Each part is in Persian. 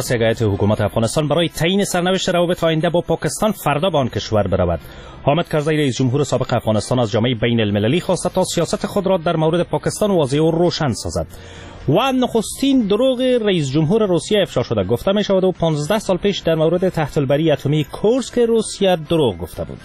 عباس یک هیئت حکومت افغانستان برای تعیین سرنوشت روابط آینده با پاکستان فردا به آن کشور برود. حامد کرزی رئیس جمهور سابق افغانستان از جامعه بین المللی خواسته تا سیاست خود را در مورد پاکستان واضح و روشن سازد. و نخستین دروغ رئیس جمهور روسیه افشا شده. گفته می شود او 15 سال پیش در مورد تحت البری اتمی کورسک روسیه دروغ گفته بود.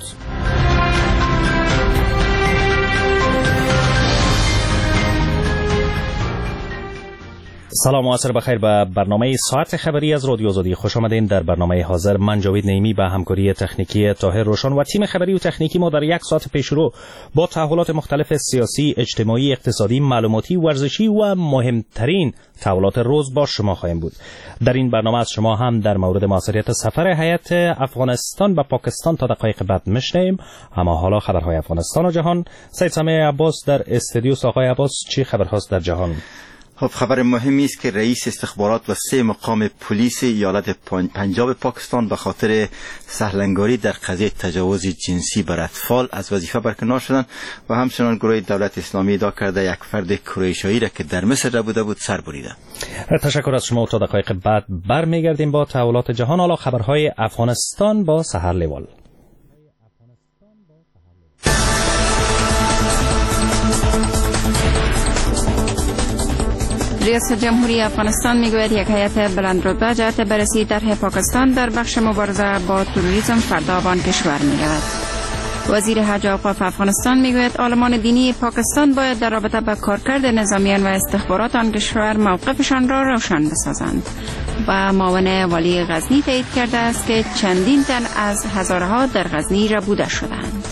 سلام و عصر بخیر به برنامه ساعت خبری از رادیو آزادی. خوش آمدین. در برنامه حاضر من جاوید نعیمی به همکاری تکنیکی طاهر روشن و تیم خبری و تکنیکی ما در یک ساعت پیشرو با تحولات مختلف سیاسی، اجتماعی، اقتصادی، معلوماتی، ورزشی و مهمترین تحولات روز با شما خواهیم بود. در این برنامه از شما هم در مورد موثریت سفر هیئت افغانستان به پاکستان تا دقایق بعد میشنویم. اما حالا خبرهای افغانستان و جهان. سید سمیع عباس در استودیو. آقای عباس، چی خبرهاست در جهان؟ خب، خبر مهمی است که رئیس استخبارات و 3 مقام پلیس ایالت پنجاب پاکستان به خاطر سهلنگاری در قضیه تجاوز جنسی بر اطفال از وظیفه برکنار شدند و همچنان گروه دولت اسلامی ادعا کرده یک فرد کروئیشیایی را که در مصر ربوده بود سر بریده. تشکر از شما. تا دقایق بعد برمیگردیم با تحولات جهان. حالا خبرهای افغانستان با سحر لیوال. ریاست جمهوری افغانستان میگوید یک هیئت بلندرتبه جهت بررسی طرح پاکستان در بخش مبارزه با تروریسم فردا به آن کشور میرود. وزیر حج و اوقاف افغانستان میگوید عالمان دینی پاکستان باید در رابطه با کارکرد نظامیان و استخبارات آن کشور موقفشان را روشن بسازند. و معاون والی غزنی تایید کرده است که چندین تن از هزارها در غزنی ربوده شدند.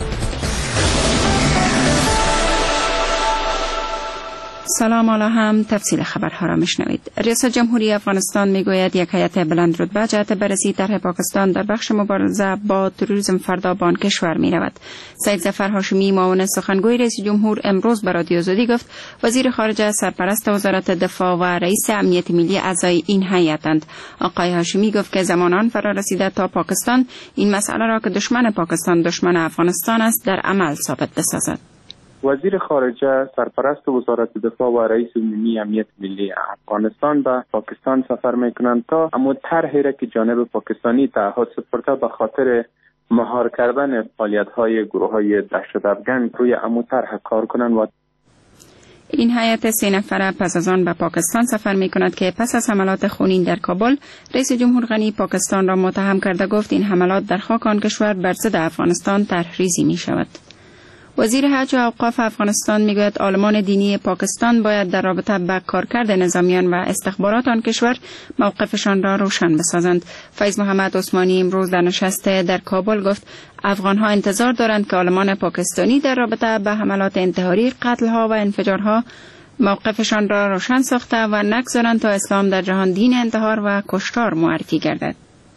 سلام، حالا هم تفصیل خبرها را میشنوید. ریاست جمهوری افغانستان میگوید یک هیئت بلندرتبه جهت بررسی طرح پاکستان در بخش مبارزه با تروریسم فردا به آن کشور میرود. سید ظفر هاشمی، معاون سخنگوی رئیس جمهور، امروز به رادیو آزادی گفت وزیر خارجه، سرپرست وزارت دفاع و رئیس امنیت ملی اعضای این هیئتند. آقای هاشمی گفت که زمان آن فرا رسیده تا پاکستان این مسئله را که دشمن پاکستان دشمن افغانستان است در عمل ثابت بسازد. وزیر خارجه، سرپرست وزارت دفاع و رئیس عمومی امنیت ملی افغانستان به پاکستان سفر میکنند تا اما طرحی را که جانب پاکستانی تعهد سپرده به خاطر مهار کردن فعالیت‌های گروه‌های دهشت‌افکن روی امو طرح کار کنند. و این هیئت 3 نفره پس از آن به پاکستان سفر میکند که پس از حملات خونین در کابل رئیس جمهور غنی پاکستان را متهم کرده گفت این حملات در خاک آن کشور بر ضد افغانستان طرحریزی میشود. وزیر حج و اوقاف افغانستان میگوید عالمان دینی پاکستان باید در رابطه با کارکرد نظامیان و استخبارات آن کشور موقفشان را روشن بسازند. فیض محمد عثمانی امروز در نشست در کابل گفت افغانها انتظار دارند که عالمان پاکستانی در رابطه با حملات انتحاری، قتل‌ها و انفجارها موقفشان را روشن ساخته و نگذارند تا اسلام در جهان دین انتحار و کشتار معرفی گردد.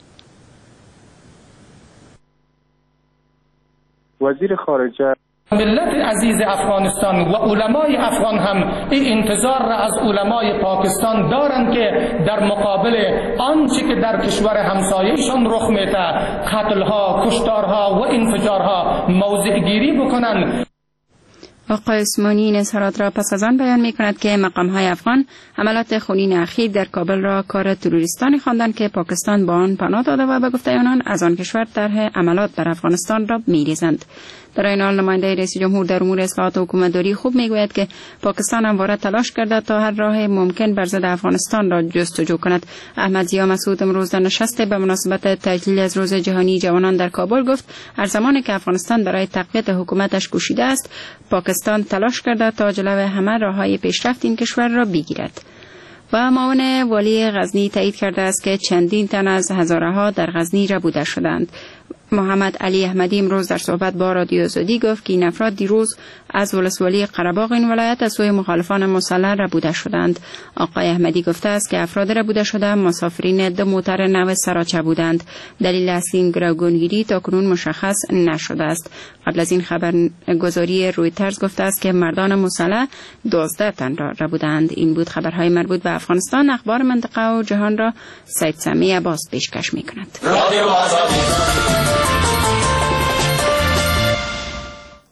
وزیر خارجه ملت عزیز افغانستان و علمای افغان هم این انتظار را از علمای پاکستان دارند که در مقابل آنچه که در کشور همسایه‌شان رخ میده، قتل‌ها، کشتارها و انفجارها موضع گیری بکنند. آقای عثمانی این اظهارات را پس از آن بیان می کند که مقام‌های افغان حملات خونین اخیر در کابل را کار تروریستانی خواندند که پاکستان با آن پناه داده و به گفته آنان از آن کشور طرح عملات بر افغانستان را می‌ریزند. در این حال نماینده رئیس جمهور در امور اصلاحات حکومتداری خوب میگوید که پاکستان همواره تلاش کرده تا هر راه ممکن بر ضد افغانستان را جستجو کند. احمد ضیا مسعود امروز در نشست به مناسبت تجلیل از روز جهانی جوانان در کابل گفت هر زمانی که افغانستان برای تقویت حکومتش کوشیده است، پاکستان تلاش کرده تا جلو همه راههای پیشرفت این کشور را بگیرد. و معاون والی غزنی تایید کرده است که چندین تن از هزارها در غزنی ربوده شدند. محمد علی احمدی امروز در صحبت با رادیو آزادی گفت که این افراد دیروز از ولسوالی قره‌باغ این ولایت از سوی مخالفان مسلح ربوده شدند. آقای احمدی گفته است که افراد ربوده شده مسافرین 2 موتر نو سراچه بودند. دلیل اصلی این گروگانگیری تاکنون مشخص نشده است. قبل از این خبرگزاری رویترز گفته است که مردان مسلح 12 تن را ربودند. این بود خبرهای مربوط به افغانستان. اخبار منطقه و جهان را سید سمیع عباس پیشکش می‌کند.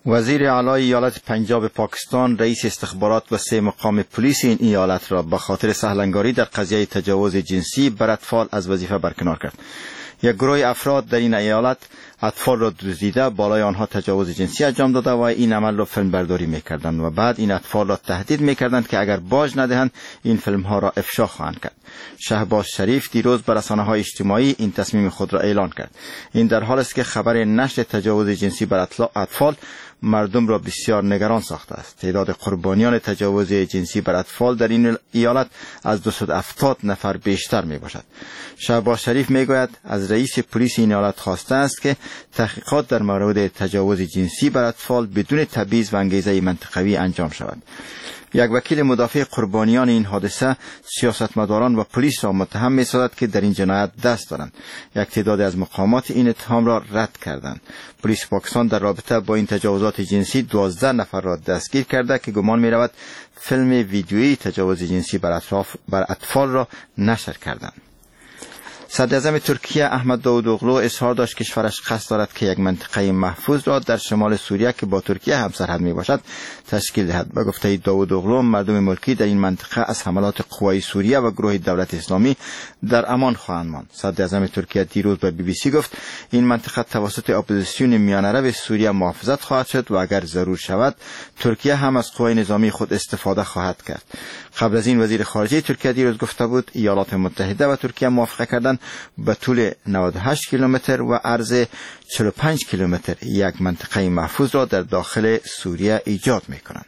وزیر اعلی ایالت پنجاب پاکستان رئیس استخبارات و 3 مقام پلیس این ایالت را به خاطر سهلنگاری در قضیه تجاوز جنسی بر اطفال از وظیفه برکنار کرد. یک گروه افراد در این ایالت اطفال را دزدیده بالای آنها تجاوز جنسی انجام داده و این عمل را فیلم برداری میکردند و بعد این اطفال را تهدید میکردند که اگر باج ندهند این فیلم ها را افشا خواهند کرد. شهباز شریف دیروز بر رسانه‌های اجتماعی این تصمیم خود را اعلان کرد. این در حالی است که خبر نشر تجاوز جنسی بر اطفال مردم را بسیار نگران ساخته است. تعداد قربانیان تجاوز جنسی بر اطفال در این ایالت از 270 نفر بیشتر می باشد. شهباز شریف می گوید از رئیس پلیس این ایالت خواسته است که تحقیقات در مورد تجاوز جنسی بر اطفال بدون تبعیض و انگیزه منطقوی انجام شود. یک وکیل مدافع قربانیان این حادثه سیاستمداران و پلیس را متهم می‌سازد که در این جنایت دست دارند. یک تعداد از مقامات این اتهام را رد کردند. پلیس پاکستان در رابطه با این تجاوزات جنسی 12 نفر را دستگیر کرده که گمان می‌رود فیلم ویدیویی تجاوز جنسی بر اطفال را نشر کردند. صدراعظم ترکیه احمد داوودوغلو اظهار داشت کشورش قصد دارد که یک منطقه محفوظ را در شمال سوریه که با ترکیه همسرحد میباشد تشکیل دهد. به گفته داوودوغلو مردم ملکی در این منطقه از حملات قوای سوریه و گروه دولت اسلامی در امان خواهند ماند. صدراعظم ترکیه دیروز به BBC گفت این منطقه توسط اپوزیسیون میانه رو سوریه محافظت خواهد شد و اگر ضرور شود ترکیه هم از قوای نظامی خود استفاده خواهد کرد. قبل از این وزیر خارجه ترکیه دیروز گفته بود ایالات متحده و ترکیه موافقه کردند به طول 98 کیلومتر و عرض 45 کیلومتر یک منطقه محفوظ را در داخل سوریه ایجاد می‌کنند.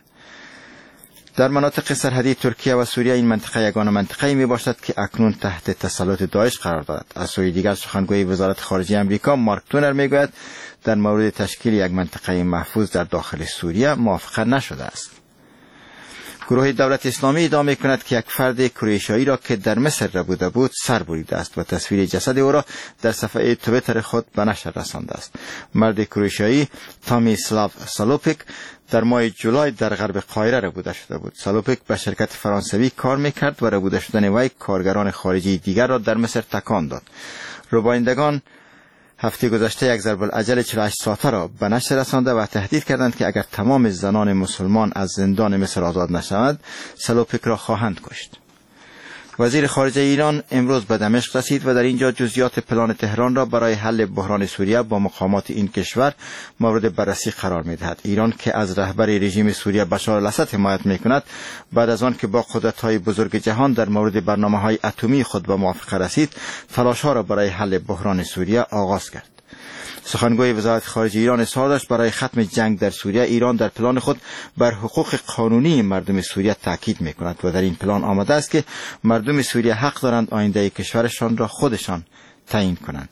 در مناطق سرحدی ترکیه و سوریه این منطقه یگانه منطقه‌ای میباشد که اکنون تحت تسلط داعش قرار دارد. از سوی دیگر سخنگوی وزارت خارجه آمریکا مارک تونر میگوید در مورد تشکیل یک منطقه محفوظ در داخل سوریه موافقه نشده است. گروه دولت اسلامی ادعا می‌کند که یک فرد کرواتیایی را که در مصر ربوده بود سر بریده است و تصویر جسد او را در صفحه توییتر خود به نشر رسانده است. مرد کرواتیایی تامیسلاو سالوپیک در ماه جولای در غرب قاهره ربوده شده بود. سالوپیک به شرکت فرانسوی کار می‌کرد و ربوده شدن وی کارگران خارجی دیگر را در مصر تکان داد. ربایندگان هفته گذشته یک ضرب الاجل 48 ساعته را به نشر رسانده و تهدید کردند که اگر تمام زنان مسلمان از زندان مصر آزاد نشوند سالوپیک را خواهند کشت. وزیر خارجه ایران امروز به دمشق رسید و در اینجا جزئیات پلان تهران را برای حل بحران سوریه با مقامات این کشور مورد بررسی قرار می‌دهد. ایران که از رهبر رژیم سوریه بشار الاسد حمایت می‌کند بعد از آن که با قدرت‌های بزرگ جهان در مورد برنامه‌های اتمی خود به موافقه رسید تلاش‌ها را برای حل بحران سوریه آغاز کرد. سخنگوی وزارت خارجه ایران اظهار داشت برای ختم جنگ در سوریه ایران در پلان خود بر حقوق قانونی مردم سوریه تاکید می‌کند و در این پلان آمده است که مردم سوریه حق دارند آینده کشورشان را خودشان تعیین کنند.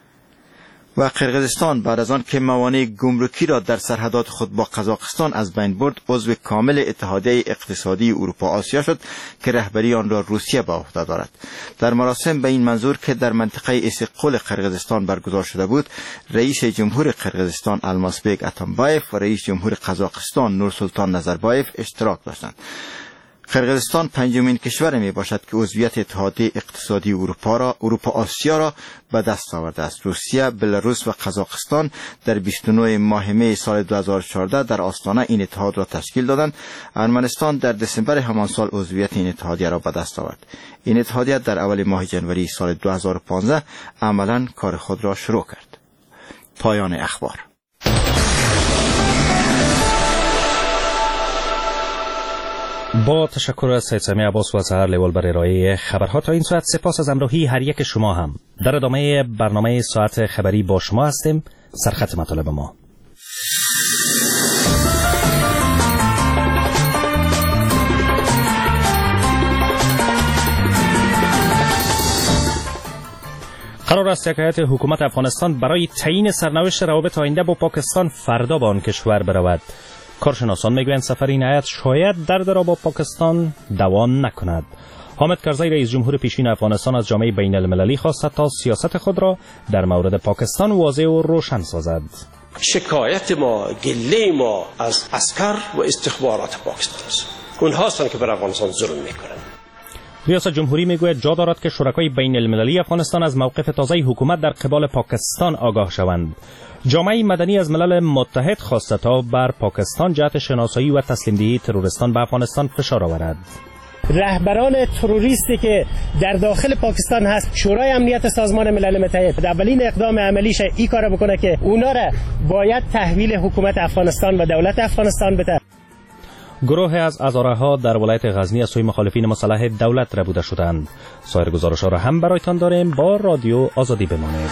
و قرقیزستان بعد از آن که موانع گمرکی را در سرحدات خود با قزاقستان از بین برد عضو کامل اتحادیه اقتصادی اروپا آسیا شد که رهبری آن را روسیه به عهده دارد. در مراسم به این منظور که در منطقه اسیقول قرقیزستان برگزار شده بود رئیس جمهور قرقیزستان المازبek اتامبایف و رئیس جمهور قزاقستان نورسلطان نظربایف اشتراک داشتند. قرقیزستان پنجمین کشور می باشد که عضویت اتحادیه اقتصادی اروپا آسیا را به دست آورده است. روسیه، بلاروس و قزاقستان در 29 ماه می سال 2014 در آستانه این اتحاد را تشکیل دادند. ارمنستان در دسامبر همان سال عضویت این اتحادیه را به دست آورد. این اتحادیه در اول ماه ژانویه سال 2015 عملاً کار خود را شروع کرد. پایان اخبار. با تشکر از سید سمی عباس و سحر لیوال بر ارائه خبرها تا این ساعت. سپاس از همراهی هر یک شما. هم در ادامه برنامه ساعت خبری با شما هستیم. سرخط مطالب ما: قرار است یک هیئت حکومت افغانستان برای تعیین سرنوشت روابط آینده با پاکستان فردا به آن کشور برود. کارشناسان میگویند سفر این هیئت شاید درد را با پاکستان دوام نکند. حامد کرزی رئیس جمهور پیشین افغانستان از جامعه بین المللی خواست تا سیاست خود را در مورد پاکستان واضح و روشن سازد. شکایت ما، گله ما از عسکر و استخبارات پاکستان است. اونها هستند که بر افغانستان ظلم میکنند. ریاست جمهوری میگوید جا دارد که شرکای بین المللی افغانستان از موقف تازه حکومت در قبال پاکستان آگاه شوند. جامعه مدنی از ملل متحد خواسته تا بر پاکستان جهت شناسایی و تسلیم دهی تروریستان به افغانستان فشار آورد. رهبران تروریستی که در داخل پاکستان هست، شورای امنیت سازمان ملل متحد اولین اقدام عملیش این کار بکنه که اونا را باید تحویل حکومت افغانستان و دولت افغانستان بده. گروه از ازاره‌ها در ولایت غزنی از سوی مخالفین مسلح دولت ربوده شدند. سایر گزارش‌ها را هم برایتان داریم. با رادیو آزادی بمانید.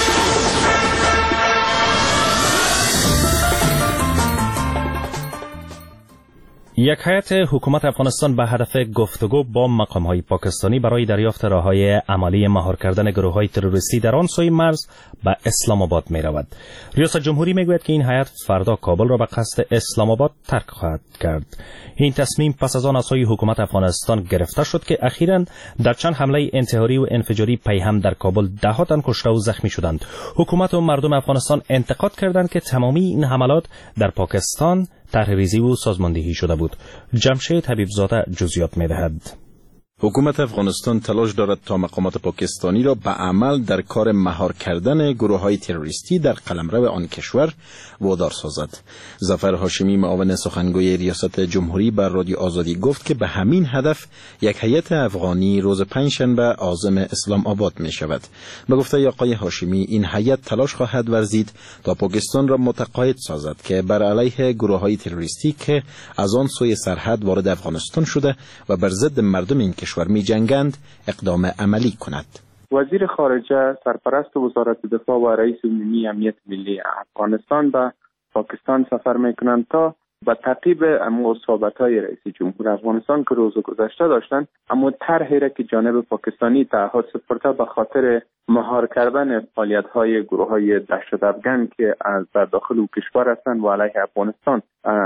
یک هیئت حکومت افغانستان به هدف گفتگو با مقام‌های پاکستانی برای دریافت راه‌های عملی مهار کردن گروه‌های تروریستی در آن سوی مرز به اسلام آباد می‌رود. ریاست جمهوری می‌گوید که این هیئت فردا کابل را به قصد اسلام آباد ترک خواهد کرد. این تصمیم پس از آن از سوی حکومت افغانستان گرفته شد که اخیراً در چند حمله انتحاری و انفجاری پیهم در کابل ده‌ها تن کشته و زخمی شدند. حکومت و مردم افغانستان انتقاد کردند که تمامی این حملات در پاکستان طرح‌ریزی و سازماندهی شده بود. جمشید حبیبزاده جزئیات می‌دهد. حکومت افغانستان تلاش دارد تا مقامات پاکستانی را به عمل در کار مهار کردن گروه‌های تروریستی در قلمرو آن کشور وادار سازد. ظفر هاشمی معاون سخنگوی ریاست جمهوری بر رادیو آزادی گفت که به همین هدف یک هیئت افغانی روز پنجشنبه عازم اسلام آباد می شود. به گفته آقای هاشمی این هیئت تلاش خواهد ورزید تا پاکستان را متقاعد سازد که بر علیه گروه‌های تروریستی که از آن سوی سرحد وارد افغانستان شده و بر ضد مردم این کشور می جنگند اقدام عملی کند. وزیر خارجه سرپرست وزارت دفاع و رئیس عمومی امنیت ملی افغانستان به پاکستان سفر میکنند تا به تعقیب صحبت‌های رئیس جمهور افغانستان که روز گذشته داشتند، اما طرحی را که جانب پاکستانی تعهد سپرده به خاطر مهار کردن فعالیت‌های گروه‌های دهشت‌افکن که در داخل او کشور هستند و علیه افغانستان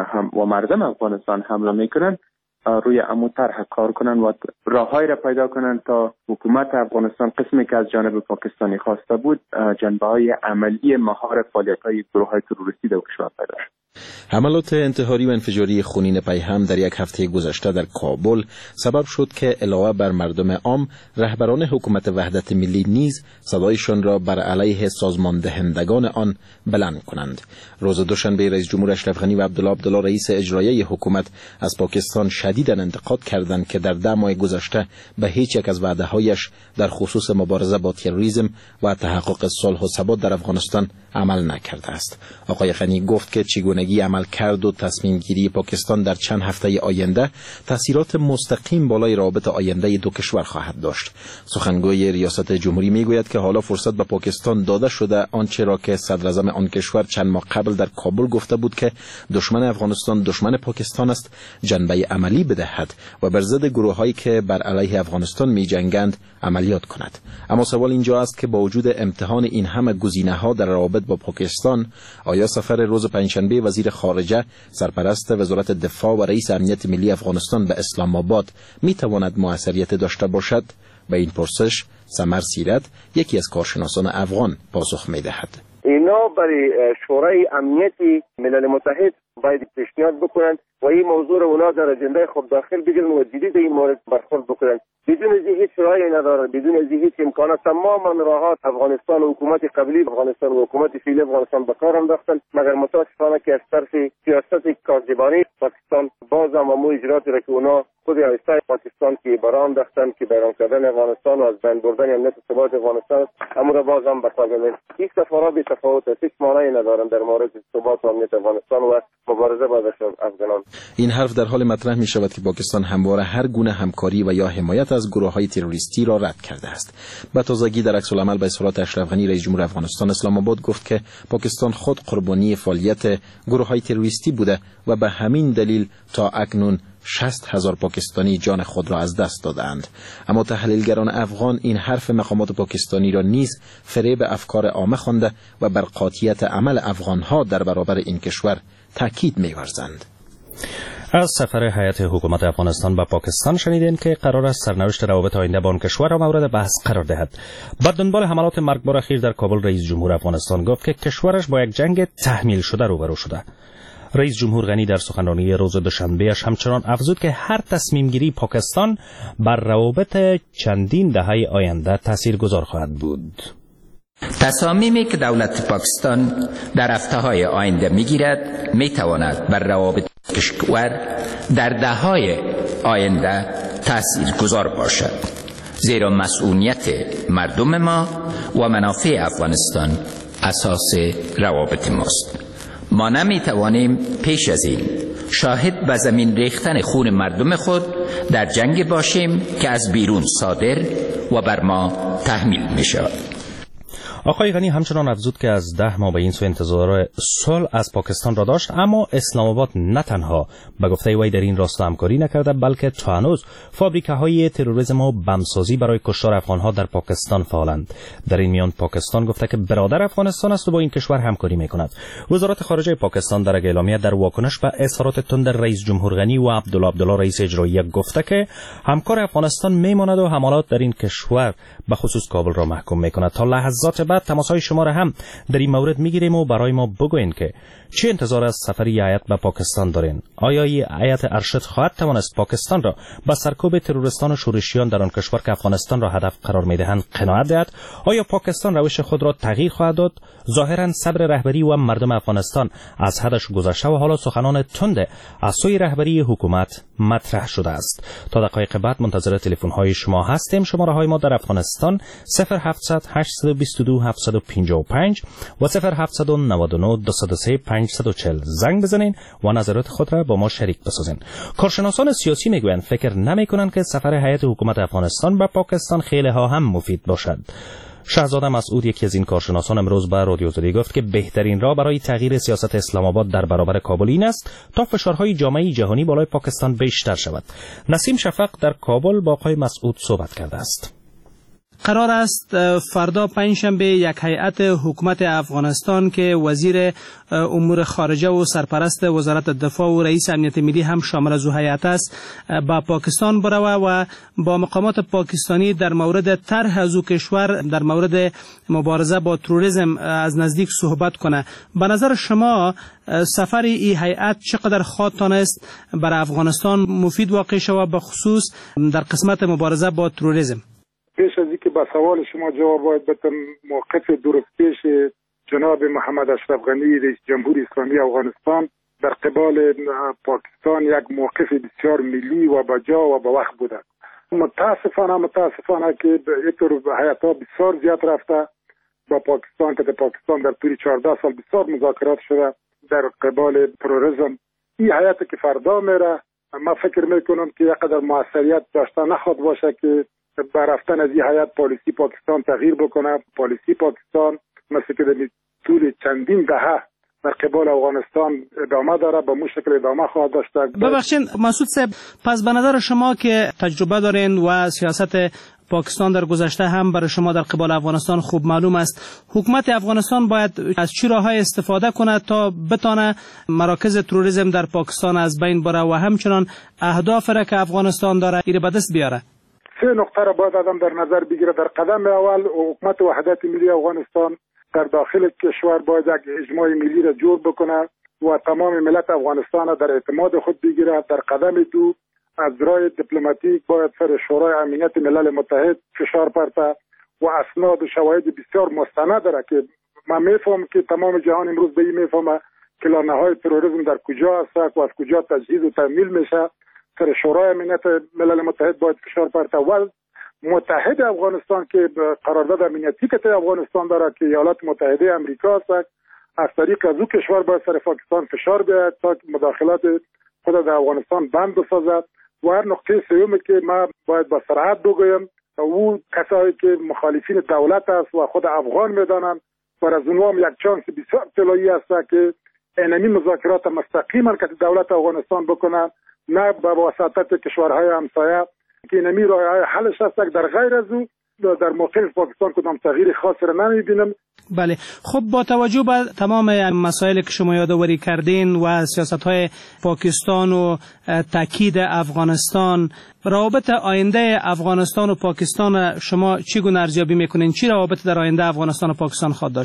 و مردم افغانستان حمله میکنند، روی امو طرح کار کنند و راههایی را پیدا کنند تا حکومت افغانستان قسمی که از جانب پاکستانی خواسته بود جنبه‌های عملی مهار فعالیت‌های گروه‌های تروریستی در کشور پیدا شد. حملات انتحاری و انفجاری خونین پیهم در یک هفته گذشته در کابل سبب شد که علاوه بر مردم عام، رهبران حکومت وحدت ملی نیز صدایشان را بر علیه سازمان دهندگان آن بلند کنند. روز دوشنبه رئیس جمهور اشرف غنی و عبدالله رئیس اجرایی حکومت از پاکستان شدیداً انتقاد کردند که در 10 ماه گذشته به هیچ یک از وعده‌هایش در خصوص مبارزه با تروریسم و تحقق صلح و ثبات در افغانستان عمل نکرده است. آقای غنی گفت که چگونگی عمل کرد و تصمیم گیری پاکستان در چند هفته آینده تأثیرات مستقیم بالای روابط آینده دو کشور خواهد داشت. سخنگوی ریاست جمهوری میگوید که حالا فرصت به پاکستان داده شده آنچه را که صدر اعظم آن کشور چند ماه قبل در کابل گفته بود که دشمن افغانستان دشمن پاکستان است جنبه عملی بدهد و بر ضد گروه‌هایی که بر علیه افغانستان می‌جنگند عملیات کند. اما سوال اینجا است که با وجود امتحان این همه گزینه‌ها در روابط با پاکستان، آیا سفر روز پنجشنبه وزیر خارجه سرپرست وزارت دفاع و رئیس امنیت ملی افغانستان به اسلام آباد می‌تواند موثریت داشته باشد؟ به این پرسش سمر سیرت، یکی از کارشناسان افغان، پاسخ می‌دهد. اینا برای شورای امنیت ملل متحد باید پیشنهاد بکنند و این موضوع رو اونا در اجنده خود داخل بگیرن و جدی به این مورد برخورد بکنند. بدون از هیچ راهی ندارد، بدون از هیچ امکانات تماما راهات افغانستان و حکومت قبلی افغانستان و حکومت فعلی افغانستان به کار انداختند، مگر متاسفانه که از طرف سیاست کاذبانه پاکستان باز هم امو اجراتی را که اونا خود رئیس پاکستان که برآورده انداختند که بیرون کردن افغانستان و از بین بردن امنیت و ثبات افغانستان، امو را باز هم به کار گرفتند. یک سفرها بی تفاوت است، هیچ معنی ندارند در مورد ثبات و امنیت افغانستان و مبارزه با افغانان. این حرف در حال مطرح می شود که پاکستان همواره هر گونه همکاری و یا حمایت از گروه‌های تروریستی را رد کرده است. به تازگی در عکس العمل به اصرارات اشرف غنی رئیس جمهور افغانستان اسلام آباد گفت که پاکستان خود قربانی فعالیت گروه‌های تروریستی بوده و به همین دلیل تا اکنون 60,000 پاکستانی جان خود را از دست دادند. اما تحلیلگران افغان این حرف مقامات پاکستانی را نیز فریب افکار عامه خوانده و بر قاطعیت عمل افغانها در برابر این کشور تاکید می‌ورزند. از سفر هیئت حکومت افغانستان به پاکستان شنیدین که قرار است سرنوشت روابط آینده با آن کشور را مورد بحث قرار دهد. با دنبال حملات مرگبار اخیر در کابل، رئیس جمهور افغانستان گفت که کشورش با یک جنگ تحمیل شده روبرو شده. رئیس جمهور غنی در سخنرانی روز دوشنبه‌اش همچنان افزود که هر تصمیم گیری پاکستان بر روابط چندین دهه آینده تاثیرگذار خواهد بود. تصامیمی که دولت پاکستان در هفته‌های آینده می‌گیرد می‌تواند بر روابط کشور در دهه‌های آینده تاثیرگذار باشد، زیرا مسئولیت مردم ما و منافع افغانستان اساس روابط ماست. ما نمی‌توانیم پیش از این شاهد به زمین ریختن خون مردم خود در جنگ باشیم که از بیرون صادر و بر ما تحمیل می‌شود. آقای غنی همچنان افزود که از 10 ماه به این سو انتظار صلح از پاکستان را داشت، اما اسلام آباد نه تنها به گفته وی در این راستا همکاری نکرده، بلکه تا هنوز فابریکه‌های تروریسم و بمسازی برای کشتار افغان‌ها در پاکستان فعالند. در این میان پاکستان گفته که برادر افغانستان است و با این کشور همکاری می‌کند. وزارت خارجه پاکستان در یک اعلامیه در واکنش به اظهارات تند رئیس جمهور غنی و عبدالله رئیس اجرایی گفته که همکار افغانستان میماند و حملات در این کشور به خصوص کابل را محکوم می‌کند. تا لحظات بعد تماس‌های شما را هم در این مورد می‌گیریم و برای ما بگوین که چه انتظار از سفری هیئت به پاکستان دارین؟ آیا این هیئت ارشد خواهد توانست پاکستان را به سرکوب تروریستان و شورشیان در آن کشور که افغانستان را هدف قرار می‌دهند قناعت دهد؟ آیا پاکستان روش خود را تغییر خواهد داد؟ ظاهراً صبر رهبری و مردم افغانستان از حدش گذشته و حالا سخنان تند از سوی رهبری حکومت مطرح شده است. تا دقایق بعد منتظر تلفن‌های شما هستیم. شماره‌های ما در افغانستان 0700 822 755 و 0799 203 540 زنگ بزنین و نظرات خود را با ما شریک بسازین. کارشناسان سیاسی میگویند فکر نمی‌کنند که سفر هیئت حکومت افغانستان به پاکستان خیلی ها هم مفید باشد. شهزاده مسعود، یکی از این کارشناسان، امروز به رادیو زدی گفت که بهترین راه برای تغییر سیاست اسلام آباد در برابر کابل این است تا فشارهای جامعه جهانی بالای پاکستان بیشتر شود. نسیم شفق در کابل با آقای مسعود صحبت کرده است. قرار است فردا پنجشنبه یک هیئت حکومت افغانستان که وزیر امور خارجه و سرپرست وزارت دفاع و رئیس امنیت ملی هم شامل از هیئت است با پاکستان بروه و با مقامات پاکستانی در مورد طرح از کشور در مورد مبارزه با تروریسم از نزدیک صحبت کنه. به نظر شما سفر این هیئت چقدر خواهد است برای افغانستان مفید واقع شود، به خصوص در قسمت مبارزه با تروریسم؟ پیش از اینکه به سوال شما جواب باید بدم، موقف درستپیش جناب محمد اشرف غنی رئیس جمهور اسلامی افغانستان در قبال پاکستان یک موقف بسیار ملی و بجا و به وقت بوده. متاسفانه که اینطور هیئت‌ها بسیار زیاد رفته با پاکستان که در پاکستان در طول 14 سال بسیار مذاکرات شده در قبال تروریسم. این هیئتی که فردا میره، من فکر میکنم که یک قدر موثریت داشته نخواهد باشه که بر رفتن از این هیئت پالیسی پاکستان تغییر بکنه. پالیسی پاکستان مثل که در طول چندین دهه در قبال افغانستان ادامه داره، به مو شکل ادامه خواهد داشته. ببخشید مسعود صاحب، پس به نظر شما که تجربه دارین و سیاست پاکستان در گذشته هم برای شما در قبال افغانستان خوب معلوم است، حکومت افغانستان باید از چه راه‌های استفاده کنه تا بتونه مراکز تروریسم در پاکستان از بین بره و همچنان اهداف را که افغانستان داره ایره به دست بیاره؟ سه نقطه را باید آدم در نظر بگیره. در قدم اول حکومت وحدت ملی افغانستان در داخل کشور باید یک اجماع ملی را جور بکنه و تمام ملت افغانستان را در اعتماد خود بگیره. در قدم دو از راه دیپلماتیک باید سر شورای امنیت ملل متحد فشار پرته و اسناد و شواهد بسیار مستند داره که من میفهم که تمام جهان امروز به این میفهمه که لانه‌های تروریسم در کجا است و از کجا تجهیز و تمویل میشه. سر شورای امنیت ملل متحد باید فشار پرته و متحد افغانستان که قرارداد امنیتی که افغانستان داره که ایالات متحده امریکا است، از طریق از او کشور باید سر پاکستان فشار بیاید تا مداخلات خود در افغانستان بند بسازد. و هر نقطه سومی که ما باید با سرعت بگویم، او کسایی که مخالفین دولت است و خود افغان میدانند و از اونها هم یک چانس بسیار طلایی است که اینمی مذاکرات مستقیما که دولت افغانستان بکنند، نه با واسطه کشورهای همسایه که اینمی راههای حلش است. در غیر از او در موقف پاکستان کدام تغییر خاصی را نمیبینم. بله، خب با توجه به تمام مسائلی که شما یادآوری کردین و سیاست‌های پاکستان و تاکید افغانستان، روابط آینده افغانستان و پاکستان شما چگونه ارزیابی میکنین؟ چی روابط در آینده افغانستان و پاکستان خواهد داشت؟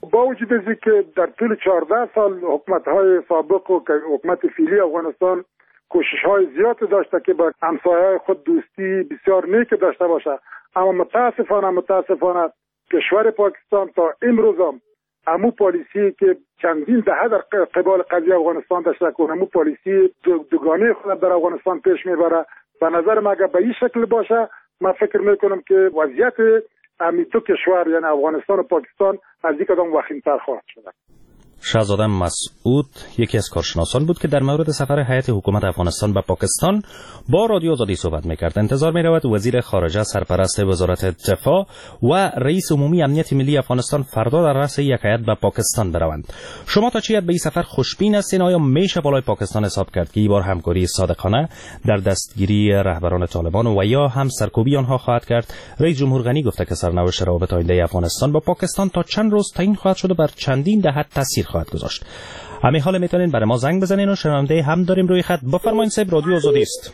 با وجود از که در طول 14 سال حکومت‌های سابق و حکومت فعلی افغانستان کوشش‌های زیاد داشته که با همسایه‌های خود دوستی بسیار نیک داشته باشه، اما متاسفانه کشور پاکستان تا امروز هم همو پالیسی که چندین دهه در قبال قضیه افغانستان داشته که همو پالیسی دوگانه خود در افغانستان پیش میبره. به نظر من اگر به این شکل باشه من فکر میکنم که وضعیت همین دو کشور یعنی افغانستان و پاکستان از یک قدم وخیم‌تر خواهد شد. شهزاده مسعود یکی از کارشناسان بود که در مورد سفر هیئت حکومت افغانستان به پاکستان با رادیو آزادی صحبت می‌کرد. انتظار می‌رود وزیر خارجه، سرپرست وزارت دفاع و رئیس عمومی امنیت ملی افغانستان فردا در رأس یک هیئت به پاکستان بروند. شما تا چه حد به این سفر خوشبین هستین؟ آیا میشه بالای پاکستان حساب کرد که این بار همکاری صادقانه در دستگیری رهبران طالبان و یا هم سرکوبی آنها خواهد کرد؟ رئیس جمهور غنی گفته که سرنوشت روابط آینده افغانستان با پاکستان تا چند روز تعیین خواهد شد و بر چندین دهه تاثیر خواهد گذاشت. همین حال میتونین برای ما زنگ بزنین و شنونده هم داریم روی خط. بفرمایید صاحب، رادیو آزادی است.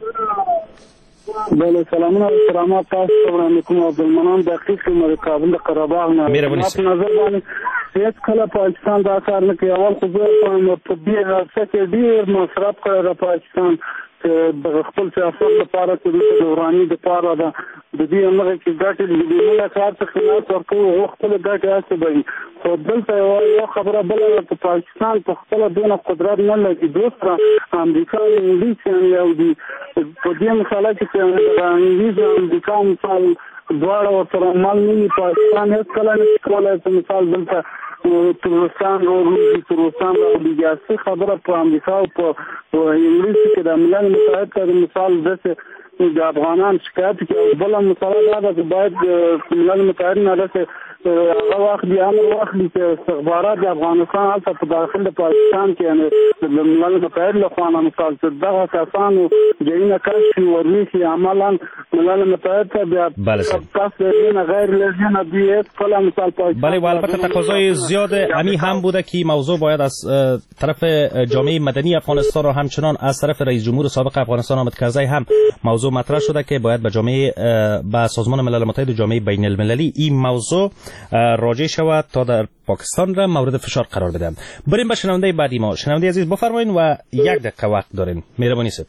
بله، سلامونه و سلامات تاسو وړاندې کوم عبدالمنان دقیق مر کابل قره‌باغ نه په نظر باندې هیڅ کله پاکستان دا کار نه کوي. اول خو زه په دې حادثه کې ډېر مصرف کړی د پاکستان د خپل سیاست لپاره چې د دوراني لپاره د دې امر کې ګټې لیدل کار څه خلاف ورکوي او خپل ګټې حاصلوي. خو دلته یو خبره بل د پاکستان په خپل دونه قدرت نه لري. دوسرا امریکا او انګلیس یو دي په دې مسله کې چې انګلیس او امریکا مثال دواړه ورسره مال نه پاکستان هیڅ کله نه کولای چې مثال دلته ترکستان او روسان او دیګاسي خبره په امریکا او په انګلیس کې د ملل متحد سره مثال د افغانان شکایت کوي. بل مسله دا ده چې باید ملل متحد نه راځي هغه وخت دی امر واخلي چې استخبارات د افغانستان حالت په داخل د پاکستان کې یعنی د ملل متحد له خوا مثال چې دغه کسانو جرینه کشف ورنيسي عملا ملل متحد ته بیا تاسو نه غیر لازم دی کلا مثال پاکستان. بله، و البته تقاضای زیاد امی هم بوده که موضوع باید از طرف جامعه مدنی افغانستان و همچنان از طرف رئیس جمهور سابق افغانستان حامد کرزی هم موضوع مطرح شده که باید به سازمان ملل متحد و جامعه بین المللی این موضوع راجع شود تا در پاکستان را مورد فشار قرار بدن. بریم به شنونده بعدی ما. شنونده عزیز بفرمایید و 1 دقیقه وقت دارین. مهربانی صاحب.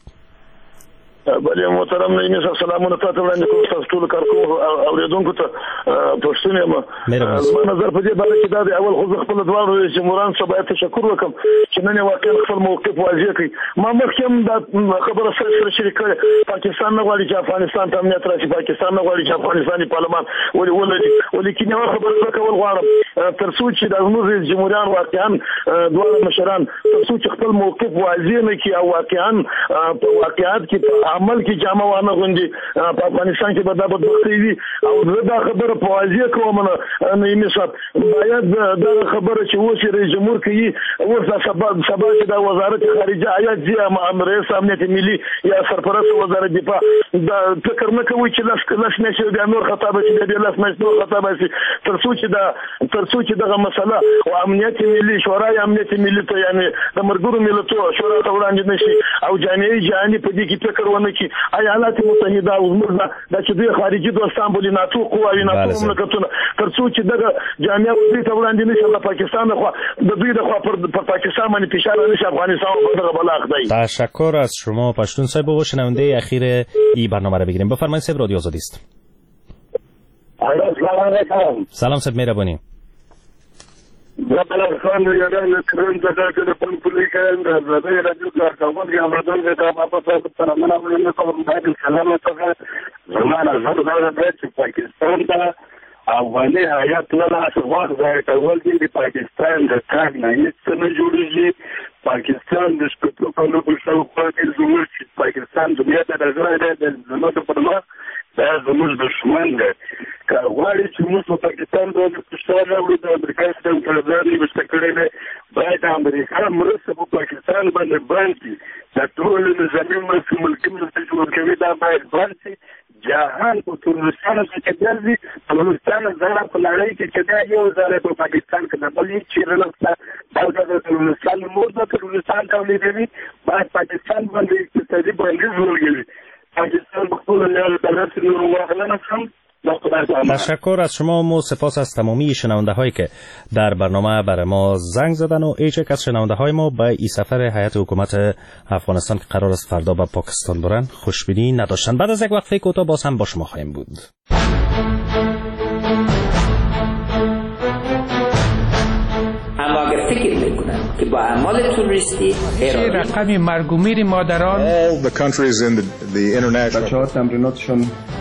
بله محترم نعیمی صاحب، سلامونه تاسو وړاندې کوم. تاسو ټول کارکوونکو اوریدونکو ته پښتون یم. زما نظر په دې باره کې دا دی، اول خو زه خپل دواړو رئیس جمهورانو څخه باید تشکر وکړم چې نن واقعا خپل موقف واضح کړي. ما مخکې هم دا خبره سره شریک کړې، پاکستان نه غواړي چې افغانستان ته امنیت راشي، پاکستان نه غواړي چې افغانستاني پارلمان ولري. ولیکن یو خبره زه کول غواړم تر څو چې د زموږ رئیس جمهوران واقعا دواړه مشران تر څو چې خپل موقف واضح نه کړي او واقعا په واقعیت کې عمل کې جامه وانه غوندي په افغانستان کې به دا بدبختي وي. او زه دا خبره په واضح کوم نه نعیمي صاحب، باید دا خبره چې اوس رئیس جمهور کوي اوس سبا چې دا وزارت خارجه آیات زی رئیس امنیت ملي یا سرپرست وزارت دفاع دا فکر نه کوي چې لاس نشي د نور خطابه چې د لاس نشي نور خطابه شي تر څو چې دغه مسله او امنیت ملي شورای امنیت ملي ته یعنی د مرګورو ملتونو شورا ته وړاندې نشي او جامعه جهاني په دې کې فکر ونه کوي. ایالات متحده او زموږ د چې د خارجي دوستان بولي ناتو قواوي ناتو مملکتونه تر څو چې دغه جامعه دې ته وړاندې نشي د پاکستان خو د دوی د خوا پر پاکستان باندې فشار نشي افغانستان په دغه بلاغ دی. تشکر از شما پشتون صاحب و شنونده اخیر این برنامه را بگیریم. بفرمایید صاحب، رادیو آزادی است. سلام صاحب، مهربانی. Zabalar Khan yaran kran jaga ke depan pulikan radai raju kawan yang radai kita apa apa mana mana kawan baik salam atau zaman azhar dah berada Pakistan dah awalnya hayat lala asal dari awal di Pakistan dekat naik sana juriji Pakistan diskutu kalau bersama kuat izumur Pakistan dunia dah ada zaman pertama dah zaman dushman dah. غواړي چې موږ په پاکستان باندې فشار راوړو د امریکا سره قرارداد وشته کړی دی باید امریکا مرسته په پاکستان باندې بند کړي د ټولو نظامي ملکي مرستې چې ورکوي دا باید بند شي جهان په ترکستان کې ګرځي ترکستان ځای په نړۍ کې چې دا یو ځای په پاکستان کې د بل چیرې نشته دا د ترکستان مور د ترکستان تولیدوي باید پاکستان باندې اقتصادي بندیز ولګوي پاکستان په خپل لاره د رسمي واخلنه تشکر از شما و سپاس از تمامی شنونده هایی که در برنامه برای ما زنگ زدن و هیچ یک از شنونده های ما به این سفر هیئت حکومت افغانستان که قرار است فردا به پاکستان برن خوشبینی نداشتن. بعد از یک وقفه کوتاه باز هم با شما خواهیم بود. اما اگر فکر میکنن که با اعمال توریستی رقم مرگ و میر مادران all the countries in the international بچه‌ها تمریناتشون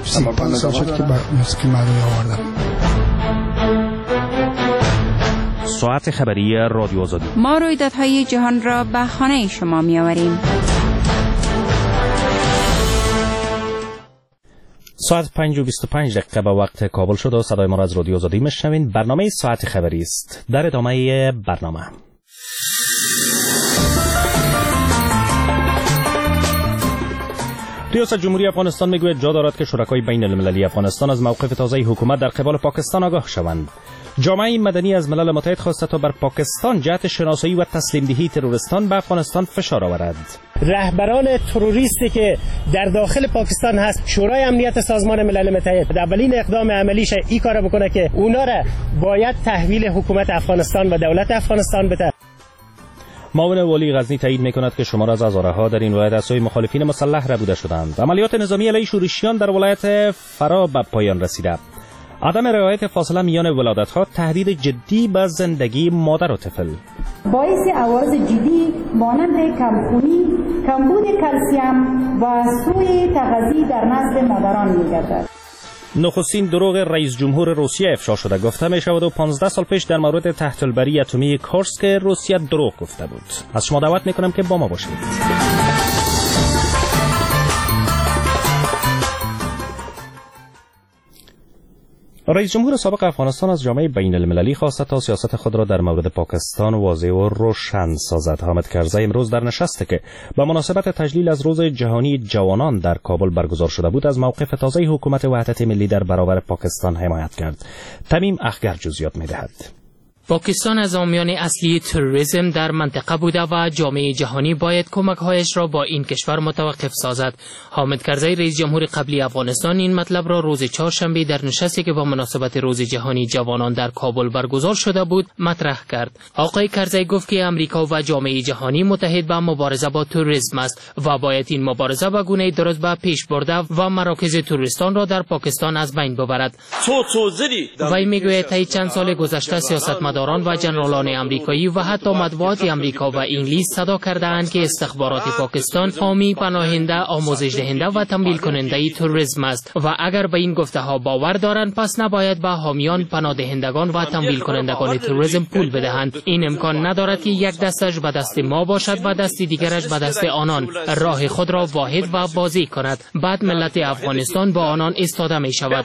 ساعت خبری رادیو آزادی. ما رویدادهای جهان را به خانه شما می‌آوریم. ساعت 5:25 به وقت کابل شد و صدای ما را از رادیو آزادی میشنوین. برنامه ساعت خبری است. در ادامه برنامه ریاست جمهوری افغانستان میگوید جا دارد که شرکای بین المللی افغانستان از موقف تازه حکومت در قبال پاکستان آگاه شوند. جامعه مدنی از ملل متحد خواسته تا بر پاکستان جهت شناسایی و تسلیم دهی تروریستان به افغانستان فشار آورد. رهبران تروریستی که در داخل پاکستان هست، شورای امنیت سازمان ملل متحد اولین اقدام عملیش این کار بکنه که اونا را باید تحویل حکومت افغانستان و دولت افغانستان بده. معاون والی غزنی تایید می‌کند که شمار از هزارها در این ولایت از سوی مخالفین مسلح ربوده شدند. عملیات نظامی علیه شورشیان در ولایت فرا به پایان رسیده. عدم رعایت فاصله میان ولادت‌ها تهدید جدی به زندگی مادر و طفل. باعث عوارض جدی مانند کمخونی، کمبود کلسیم و سوء تغذیه در نسل مادران می‌گردد. نخستین دروغ رئیس جمهور روسیه افشا شده. گفته می شود و 15 سال پیش در مورد تحت البری اتمی کورسک روسیه دروغ گفته بود. از شما دعوت میکنم که با ما باشید. رئیس جمهور سابق افغانستان از جامعه بین المللی خواسته تا سیاست خود را در مورد پاکستان واضح و روشن سازد. حامد کرزی امروز در نشستی که به مناسبت تجلیل از روز جهانی جوانان در کابل برگزار شده بود از موقف تازه حکومت وحدت ملی در برابر پاکستان حمایت کرد. تمیم اخگر جزئیات می‌دهد. پاکستان از حامیان اصلی تروریسم در منطقه بوده و جامعه جهانی باید کمک‌هایش را با این کشور متوقف سازد. حامد کرزی رئیس جمهور قبلی افغانستان این مطلب را روز چهارشنبه در نشستی که با مناسبت روز جهانی جوانان در کابل برگزار شده بود مطرح کرد. آقای کرزی گفت که امریکا و جامعه جهانی متحد به مبارزه با تروریسم است و باید این مبارزه به گونه‌ای درست به پیش برده و مراکز تروریستان را در پاکستان از بین ببرد. وی میگوید طی چند سال گذشته سیاستمداران و جنرالان امریکایی و حتی مطبوعات امریکا و انگلیس صدا کرده‌اند که استخبارات پاکستان حامی، پناهنده، آموزش دهنده و تمویل کننده تروریسم است و اگر به این گفته‌ها باور دارند پس نباید به حامیان، پناهندگان و تمویل کنندگان تروریسم پول بدهند. این امکان ندارد که یک دستش به دست ما باشد و دست دیگرش به دست آنان. راه خود را واحد و بازی کند. بعد ملت افغانستان با آنان ایستاده می شود.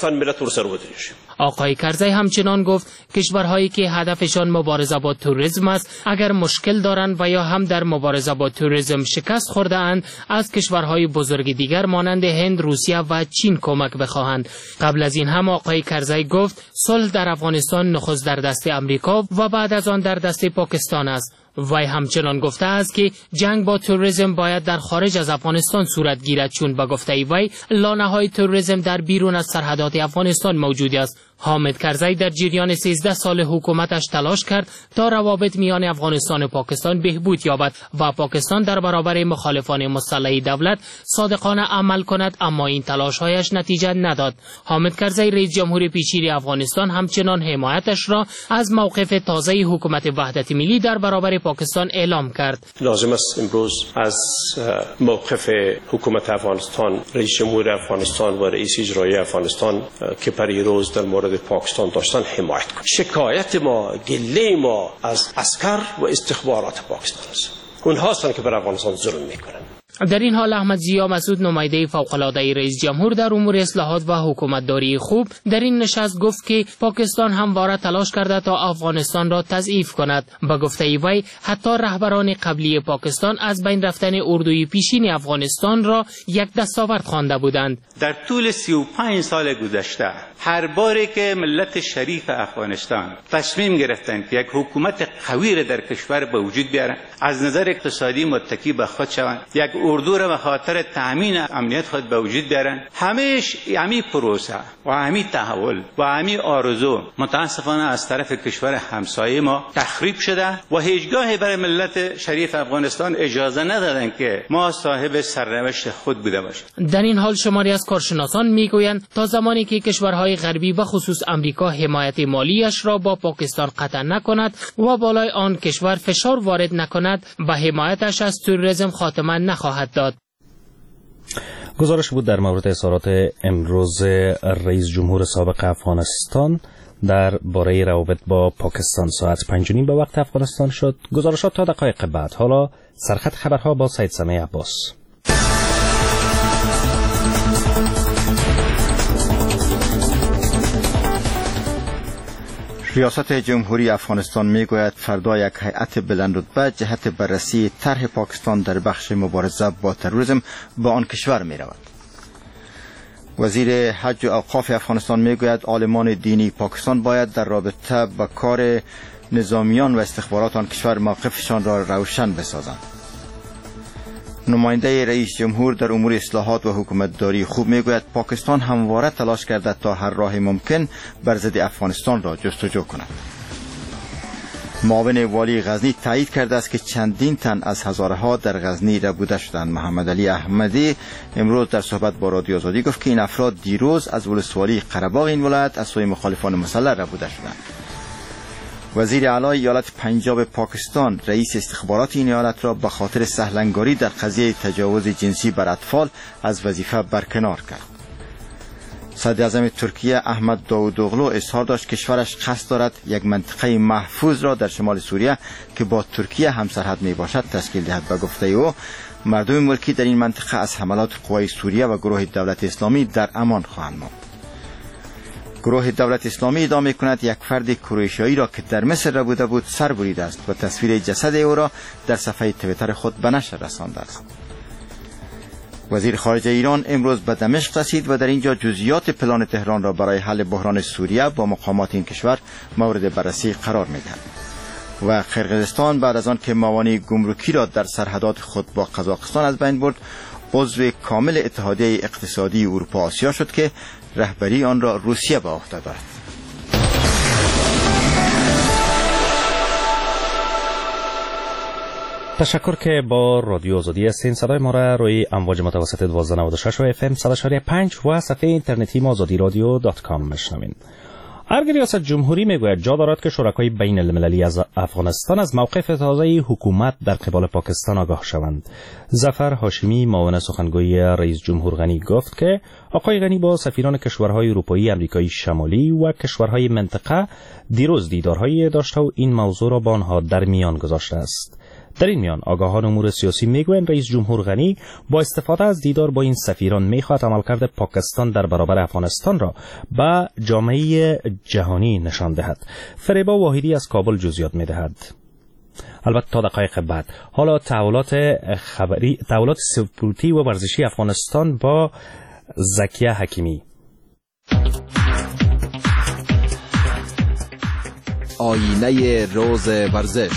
آقای کرزی همچنان گفت کشورهایی که هدفشان مبارزه با تروریسم است اگر مشکل دارند و یا هم در مبارزه با تروریسم شکست خورده اند از کشورهای بزرگ دیگر مانند هند، روسیه و چین کمک بخواهند. قبل از این هم آقای کرزی گفت صلح در افغانستان نخست در دست امریکا و بعد از آن در دست پاکستان است. وی همچنان گفته است که جنگ با تروریسم باید در خارج از افغانستان صورت گیرد چون به گفته وی لانه‌های تروریسم در بیرون از سرحدات افغانستان موجود است. حامد کرزی در جریان 13 سال حکومتش تلاش کرد تا روابط میان افغانستان و پاکستان بهبود یابد و پاکستان در برابر مخالفان مسلح دولت صادقانه عمل کند، اما این تلاش‌هایش نتیجه نداد. حامد کرزی رئیس جمهور پیشین افغانستان همچنان حمایتش را از موقف تازه حکومت وحدت ملی در برابر پاکستان اعلام کرد. لازم است امروز از موقف حکومت افغانستان، رئیس جمهور افغانستان و رئیس اجرایی افغانستان که پریروز در مورد پاکستان داشتن حمایت کنیم. شکایت ما، گله ما از عسکر و استخبارات پاکستان است. اونها هستند که بر افغانستان ظلم میکنند. در این حال احمد ضیا مسعود نماینده فوق‌العاده رئیس جمهور در امور اصلاحات و حکومتداری خوب در این نشست گفت که پاکستان همواره تلاش کرده تا افغانستان را تضعیف کند. با گفته وی حتی رهبران قبلی پاکستان از بین رفتن اردوی پیشین افغانستان را یک دستاورد خوانده بودند. در طول 35 سال گذشته هر باری که ملت شریف افغانستان تصمیم گرفتند که یک حکومت قوی را در کشور به وجود بیارند، از نظر اقتصادی متکی به خود شوند، یک اردو را به خاطر تامین امنیت خود به وجود بیارن. همین پروسه و همین تحول و همین آرزو متاسفانه از طرف کشور همسایه ما تخریب شده و هیچگاهی برای ملت شریف افغانستان اجازه ندادن که ما صاحب سرنوشت خود بوده باشیم. در این حال شماری از کارشناسان میگویند تا زمانی که کشورهای غربی و خصوص امریکا حمایت مالیش را با پاکستان قطع نکند و بالای آن کشور فشار وارد نکند به حمایتش از تروریسم خاتمه نخواهد داد. گزارش بود در مورد اظهارات امروز رئیس جمهور سابق افغانستان در باره روابط با پاکستان. ساعت 5:30 به وقت افغانستان شد. گزارشات تا دقایق بعد. حالا سرخط خبرها با سید سمیع عباس. ریاست جمهوری افغانستان میگوید فردا یک هیئت بلندرتبه جهت بررسی طرح پاکستان در بخش مبارزه با تروریسم به آن کشور می رود. وزیر حج و اوقاف افغانستان میگوید عالمان دینی پاکستان باید در رابطه با کار نظامیان و استخبارات آن کشور موقفشان را روشن بسازند. نماینده رئیس جمهور در امور اصلاحات و حکومتداری خوب میگوید پاکستان همواره تلاش کرده تا هر راه ممکن بر ضد افغانستان را جستجو کند. معاون والی غزنی تایید کرده است که چندین تن از هزارها در غزنی ربوده شدند. محمد علی احمدی امروز در صحبت با رادیو آزادی گفت که این افراد دیروز از ولسوالی قره‌باغ این ولایت از سوی مخالفان مسلح ربوده شدند. وزیر اعلی ایالت پنجاب پاکستان رئیس استخبارات این ایالت را به خاطر سهلنگاری در قضیه تجاوز جنسی بر اطفال از وظیفه برکنار کرد. صدر اعظم ترکیه احمد داوودوغلو اظهار داشت کشورش قصد دارد یک منطقه محفوظ را در شمال سوریه که با ترکیه همسرحد می باشد تشکیل دهد. به گفته او مردم ملکی در این منطقه از حملات قوای سوریه و گروه دولت اسلامی در امان خواهند ماند. گروه دولت اسلامی ادعا می‌کند یک فرد کرواتیایی را که در مصر ربوده بود سر بریده است و تصویر جسد او را در صفحه توییتر خود به نشر رسانده است. وزیر خارجه ایران امروز به دمشق رسید و در اینجا جزئیات پلان تهران را برای حل بحران سوریه با مقامات این کشور مورد بررسی قرار می‌دهد. و قرقیزستان بعد از آن که موانع گمرکی را در سرحدات خود با قزاقستان از بین برد، عضو کامل اتحادیه اقتصادی اروپا آسیا شد که رهبری آن را روسیه به عهده دارد. تشکر که با رادیو آزادی هستین. صدای ما را روی امواج متوسط 1296 و FM 100.5 و صفحه اینترنتی ما azadiradyo.com میشنوین. ارگ ریاست جمهوری میگوید جا دارد که شرکای بین المللی از افغانستان از موقف تازه حکومت در قبال پاکستان آگاه شوند. ظفر هاشمی معاون سخنگوی رئیس جمهور غنی گفت که آقای غنی با سفیران کشورهای اروپایی، آمریکایی شمالی و کشورهای منطقه دیروز دیدارهایی داشته و این موضوع را با آنها در میان گذاشته است. در این میان آگاهان امور سیاسی میگویند رئیس جمهور غنی با استفاده از دیدار با این سفیران میخواهد عملکرد پاکستان در برابر افغانستان را به جامعه جهانی نشان دهد. فریبا واحدی از کابل جزئیات میدهد. البته تا دقایق بعد. حالا تحولات سپورتی و ورزشی افغانستان با زکیه حکیمی. آینه روز ورزش.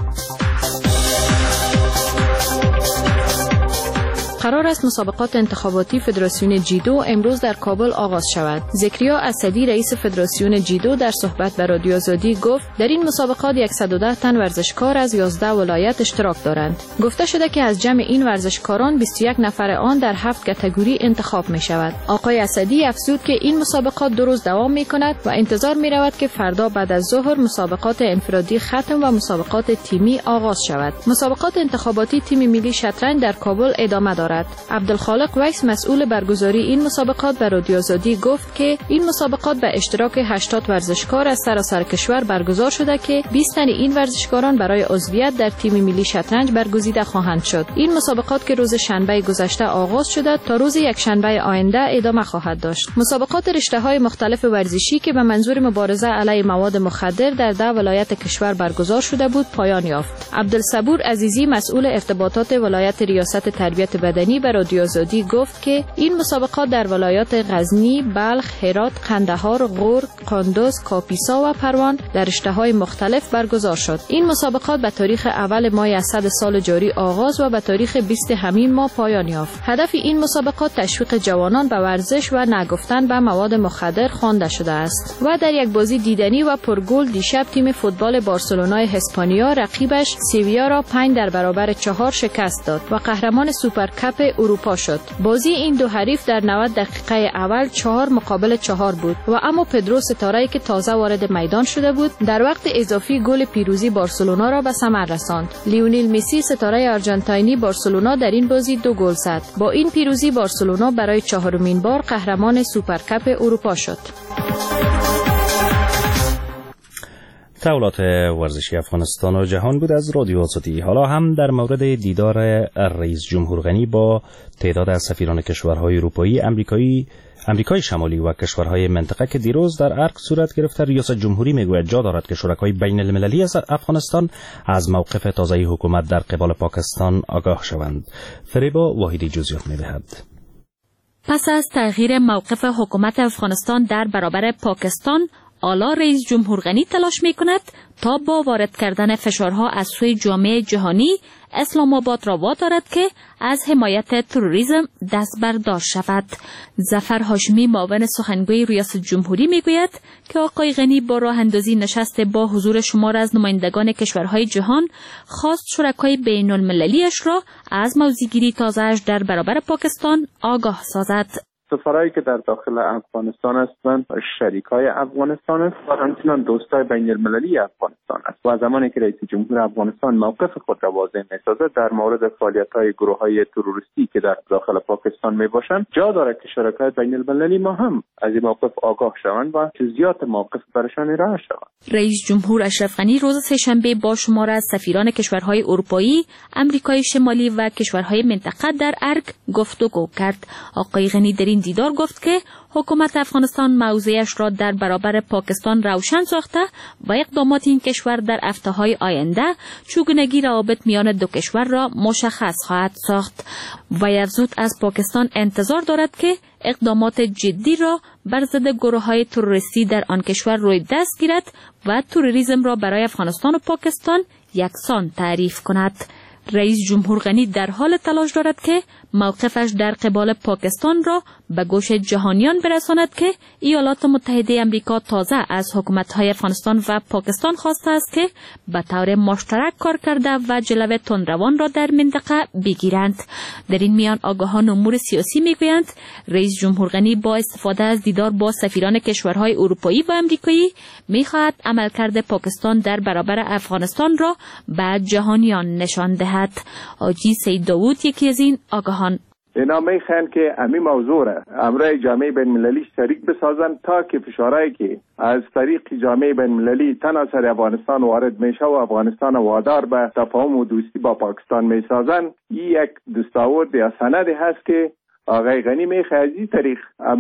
قرار است مسابقات انتخاباتی فدراسیون جیدو امروز در کابل آغاز شود. زکریا اسدی رئیس فدراسیون جیدو در صحبت با رادیو آزادی گفت در این مسابقات 110 تن ورزشکار از 11 ولایت اشتراک دارند. گفته شده که از جمع این ورزشکاران 21 نفر آن در 7 کاتگوری انتخاب می شود. آقای اسدی افزود که این مسابقات 2 روز دوام می کند و انتظار می رود که فردا بعد از ظهر مسابقات انفرادی ختم و مسابقات تیمی آغاز شود. مسابقات انتخاباتی تیم ملی شطرنج در کابل ادامه دارد. عبدالخالق ویس مسئول برگزاری این مسابقات به رادیو آزادی گفت که این مسابقات به اشتراک 80 ورزشکار از سراسر کشور برگزار شده که 20 تن این ورزشکاران برای عضویت در تیم ملی شطرنج برگزیده خواهند شد. این مسابقات که روز شنبه گذشته آغاز شده تا روز یکشنبه آینده ادامه خواهد داشت. مسابقات رشته‌های مختلف ورزشی که به منظور مبارزه علیه مواد مخدر در 10 ولایت کشور برگزار شده بود پایان یافت. عبدالصبور عزیزی مسئول ارتباطات ولایت ریاست تربیت بدنی آقای به رادیو آزادی گفت که این مسابقات در ولایات غزنی، بلخ، هرات، قندهار، غور، قندوز، کاپیسا و پروان در رشته‌های مختلف برگزار شد. این مسابقات به تاریخ اول ماه اسد سال جاری آغاز و به تاریخ 20 همین ماه پایان یافت. هدف این مسابقات تشویق جوانان به ورزش و نگفتن به مواد مخدر خوانده شده است. و در یک بازی دیدنی و پرگل دیشب تیم فوتبال بارسلونای اسپانیا رقیبش سیویا را 5-4 شکست داد و قهرمان سوپرکاپ اروپا شد. بازی این دو حریف در 90 دقیقه اول 4-4 بود و اما پدرو ستاره‌ای که تازه وارد میدان شده بود در وقت اضافی گل پیروزی بارسلونا را به ثمر رساند. لیونل مسی ستاره آرژانتینی بارسلونا در این بازی 2 گل زد. با این پیروزی بارسلونا برای 4مین بار قهرمان سوپرکاپ اروپا شد. تحولات ورزشی افغانستان و جهان بود از رادیو آزادی. حالا هم در مورد دیدار رئیس جمهور غنی با تعداد از سفیران کشورهای اروپایی، امریکای شمالی و کشورهای منطقه که دیروز در ارگ صورت گرفته، ریاست جمهوری میگوید جا دارد که شرکای بین المللی از افغانستان از موقف تازه حکومت در قبال پاکستان آگاه شوند. فریبا واحدی جزئیات میدهد. پس از تغییر موقف حکومت افغانستان در برابر پاکستان، حالا رئیس جمهور غنی تلاش می‌کند تا با وارد کردن فشارها از سوی جامعه جهانی اسلام آباد را وادارد که از حمایت تروریسم دست بردار شود. ظفر هاشمی معاون سخنگوی ریاست جمهوری میگوید که آقای غنی با راه اندازی نشست با حضور شمار از نمایندگان کشورهای جهان خواست شرکای بین المللیش را از موضع‌گیری تازه‌اش در برابر پاکستان آگاه سازد. سفرایی که در داخل افغانستان هستند شریکای افغانستان است و همچنین دوستای بین المللی افغانستان است و زمانی که رئیس جمهور افغانستان موقف خود را واضح می‌سازد در مورد فعالیت‌های گروه‌های تروریستی که در داخل پاکستان میباشند، جا دارد که شرکای بین المللی ما هم از این موقف آگاه شوند و جزئیات موقف برشان ارائه شود. رئیس جمهور اشرف غنی روز سه‌شنبه با شمار از سفیران کشورهای اروپایی، آمریکای شمالی و کشورهای منطقه در ارگ گفتگو کرد. آقای غنی در این دیدار گفت که حکومت افغانستان موضعش را در برابر پاکستان روشن ساخته و اقدامات این کشور در هفته‌های آینده چگونگی روابط میان دو کشور را مشخص خواهد ساخت. و افزود از پاکستان انتظار دارد که اقدامات جدی را بر ضد گروه‌های تروریستی در آن کشور روی دست گیرد و تروریسم را برای افغانستان و پاکستان یکسان تعریف کند. رئیس جمهور غنی در حال تلاش دارد که موقفش در قبال پاکستان را به گوش جهانیان برساند که ایالات متحده آمریکا تازه از حکومت‌های افغانستان و پاکستان خواسته است که به طور مشترک کار کرده و جلوه تندروان را در منطقه بگیرند. در این میان آگاهان امور سیاسی میگویند رئیس جمهور غنی با استفاده از دیدار با سفیران کشورهای اروپایی و آمریکایی می‌خواهد عملکرد پاکستان در برابر افغانستان را به جهانیان نشان دهد. حاجی سید داوود یکی از این آگاهان اینا میخوان که امی موضوع را امرای جامعه بین المللی شریک بسازن تا که فشارهایی که از طریق جامعه بین المللی تناصر افغانستان وارد میشه و افغانستان وادار به تفاهم و دوستی با پاکستان میسازن، این یک دستاورد یا سندی هست که آقای غنی میخواد از این طریق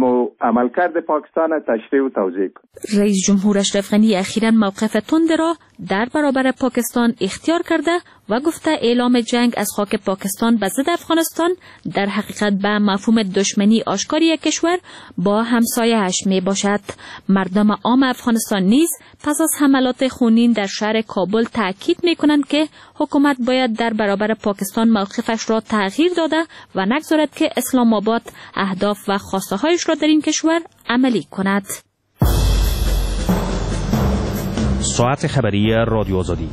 عملکرد پاکستان تشریح و توضیح کند. رئیس جمهور اشرف غنی اخیراً موقف تند را در برابر پاکستان اختیار کرده و گفته اعلام جنگ از خاک پاکستان به ضد افغانستان در حقیقت به مفهوم دشمنی آشکاری یک کشور با همسایه‌اش می باشد. مردم عام افغانستان نیز پس از حملات خونین در شهر کابل تاکید می کنند که حکومت باید در برابر پاکستان موقفش را تغییر داده و نگذارد که اسلام آباد اهداف و خواسته هایش را در این کشور عملی کند. ساعت خبری رادیو آزادی.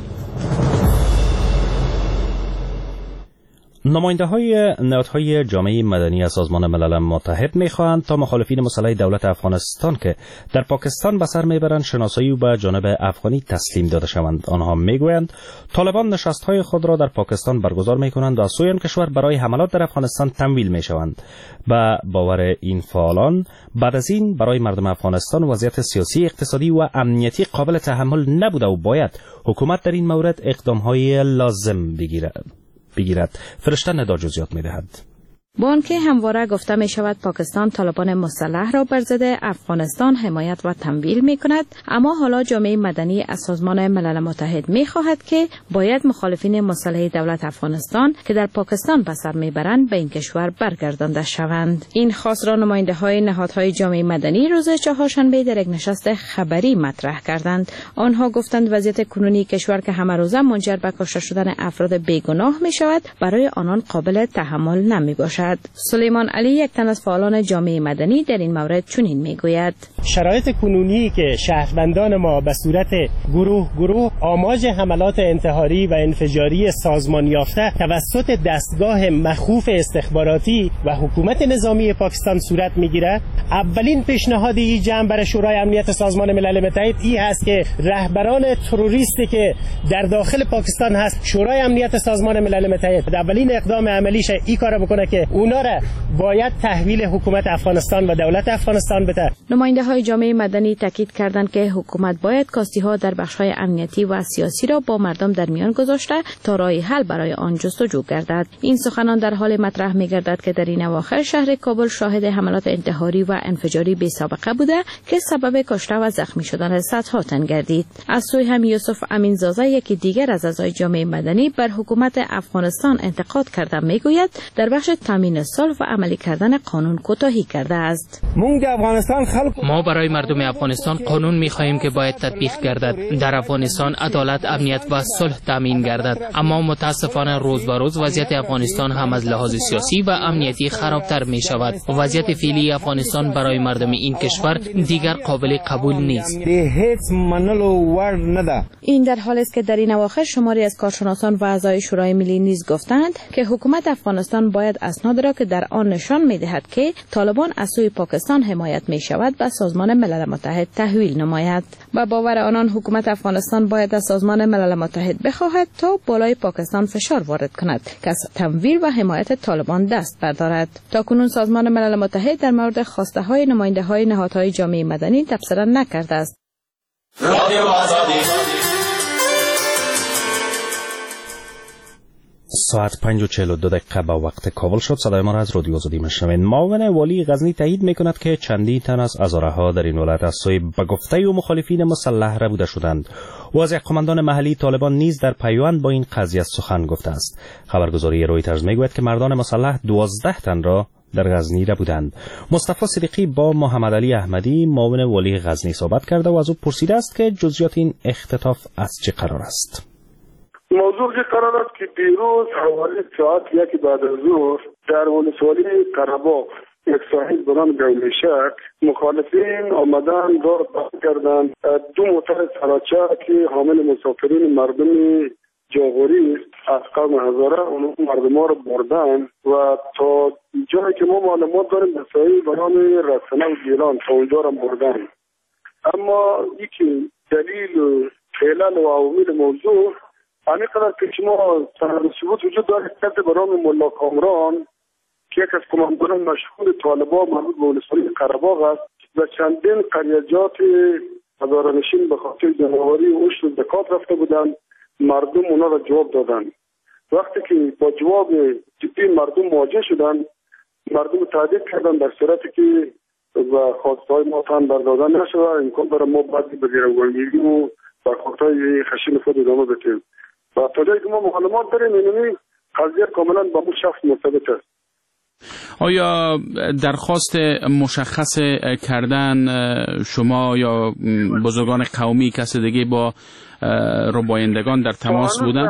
نماینده‌های نهادهای جامعه مدنی از سازمان ملل متحد می‌خواهند تا مخالفین مسلح دولت افغانستان که در پاکستان به سر میبرند شناسایی و به جانب افغانی تسلیم داده شوند. آنها میگویند طالبان نشست‌های خود را در پاکستان برگزار می‌کنند و از سوی آن کشور برای حملات در افغانستان تمویل می‌شوند. به باور این فعالان بعد از این برای مردم افغانستان وضعیت سیاسی، اقتصادی و امنیتی قابل تحمل نبوده و باید حکومت در این مورد اقدام‌های لازم بگیرد. فرشته ندار جزئیات می‌دهد. با آنکه همواره گفته می شود پاکستان طالبان مسلح را بر ضد افغانستان حمایت و تمویل می کند، اما حالا جامعه مدنی از سازمان ملل متحد می خواهد که باید مخالفین مسلح دولت افغانستان که در پاکستان به سر می برند به این کشور برگردانده شوند. این خواست را نماینده های نهادهای جامعه مدنی روز چهارشنبه در یک نشست خبری مطرح کردند. آنها گفتند وضعیت کنونی کشور که همه روزه منجر به کشته شدن افراد بیگناه می شود برای آنان قابل تحمل نمی باشد. سلیمان علی یک تن از فعالان جامعه مدنی در این مورد چنین میگوید: شرایط کنونی که شهروندان ما به صورت گروه آماج حملات انتحاری و انفجاری سازمان یافته توسط دستگاه مخوف استخباراتی و حکومت نظامی پاکستان صورت میگیرد، اولین پیشنهاد این جمع برای شورای امنیت سازمان ملل متحد این هست که رهبران تروریستی که در داخل پاکستان هست، شورای امنیت سازمان ملل متحد اولین اقدام عملیش این کار بکنه که اونا را باید تحویل حکومت افغانستان و دولت افغانستان بده. نماینده های جامعه مدنی تاکید کردند که حکومت باید کاستی ها در بخش های امنیتی و سیاسی را با مردم در میان گذاشته تا راه حل برای آن جستجو گردد. این سخنان در حال مطرح می گردد که در این اواخر شهر کابل شاهد حملات انتحاری و انفجاری بی سابقه بوده که سبب کشته و زخمی شدن صدها تن گردید. از سوی هم یوسف امینزاده یکی دیگر از اعضای جامعه مدنی بر حکومت افغانستان انتقاد کرده میگوید در بخش تامین صلح و عملی کردن قانون کوتاهی کرده است. ما برای مردم افغانستان قانون می‌خواهیم که باید تطبیق گردد. در افغانستان عدالت، امنیت و صلح تامین گردد. اما متاسفانه روز به روز وضعیت افغانستان هم از لحاظ سیاسی و امنیتی خرابتر می شود. وضعیت فعلی افغانستان برای مردم این کشور دیگر قابل قبول نیست. این در حالی است که در این اواخر شماری از کارشناسان و اعضای شورای ملی نیز گفتند که حکومت افغانستان باید اسناد را که در آن نشان می‌دهد که طالبان از سوی پاکستان حمایت می‌شود به سازمان ملل متحد تحویل نماید. با باور آنان حکومت افغانستان باید از سازمان ملل متحد بخواهد تا بالای پاکستان فشار وارد کند که از تمویل و حمایت طالبان دست بردارد. تاکنون سازمان ملل متحد در مورد خواسته‌های نماینده‌های نهادهای جامعه مدنی تبصره نکرده است. ساعت 5:42 با وقت کابل شد. صدای ما را از رادیو آزادی میشنوید. معاون والی غزنی تایید میکند که چندین تن از هزارها در این ولایت از سوی به گفته و مخالفین مسلح ربوده شدند. او از یک قماندان محلی طالبان نیز در پیوند با این قضیه سخن گفته است. خبرگزاری رویترز میگوید که مردان مسلح 12 تن را در غزنی ربودند. مصطفی صدیقی با محمد علی احمدی معاون والی غزنی صحبت کرده و از او پرسیده است که جزئیات این اختطاف از چه قرار است. موضوع که قرار است که دیروز حوالی ساعت 1 بعد از ظهر در ولسوالی قره‌باغ یک ساحل به نام گولیشک مخالفین آمدن دار بست کردند. دو موتر سراچه که حامل مسافرین مردم جاغوری از قوم هزاره اون مردم ها رو بردن و تا جایی که ما معلومات داریم به ساحل به نام رسنه و گیلان تا اونجا رو بردن. اما یکی دلیل و علل و عوامل موضوع همین قدر که شما ثبوت وجود داره کسی به نام ملا کامران که یک از کماندانان مشهور طالبان مربوط به ولسوالی قره‌باغ است و چندین قریجات هزاره‌نشین به خاطر جنگاوری و عشر و زکات رفته بودند. مردم اونا را جواب دادند. وقتی که با جواب جدی مردم مواجه شدند، مردم تهدید کردند در صورتی که و خواستهای ما تن بردادن نشده امکان داره ما بعدی به گروگانگیری و برخوردهای خشن خود ادامه بدیم. و تا جایی که ما معلومات داریم اینمی قضیه کاملا با اون شخص مرتبط است. آیا درخواست مشخص کردن شما یا بزرگان قومی کسی دیگه با ربایندگان در تماس بودن؟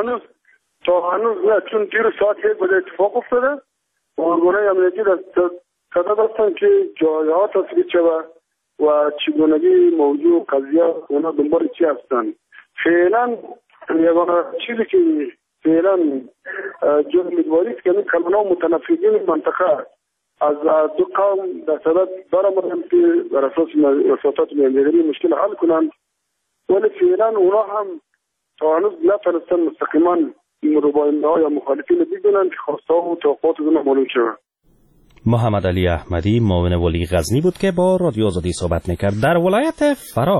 تا هنوز نه، چون دیر ساعت 1 بوده اتفاق افتاده. ارگانهای امنیتی صدد هستن که جایها تصویب شود و چگونگی موضوع قضیه اونا دنبال چی هستن. فعلا یگانه چیزی که فعلا جز امیدواری است که این کلمات متنفرین منطقه از دو قوم در صدد برآمدن که بر اساس وساطات میانجیگری مشکل حل کنند، ولی فعلا اونا هم تا هنوز نتونستن مستقیما رباینده‌ها یا مخالفین بدونن که خواسته و توقعات اونا معلوم شود. محمد علی احمدی معاون والی غزنی بود که با رادیو آزادی صحبت میکرد. در ولایت فرا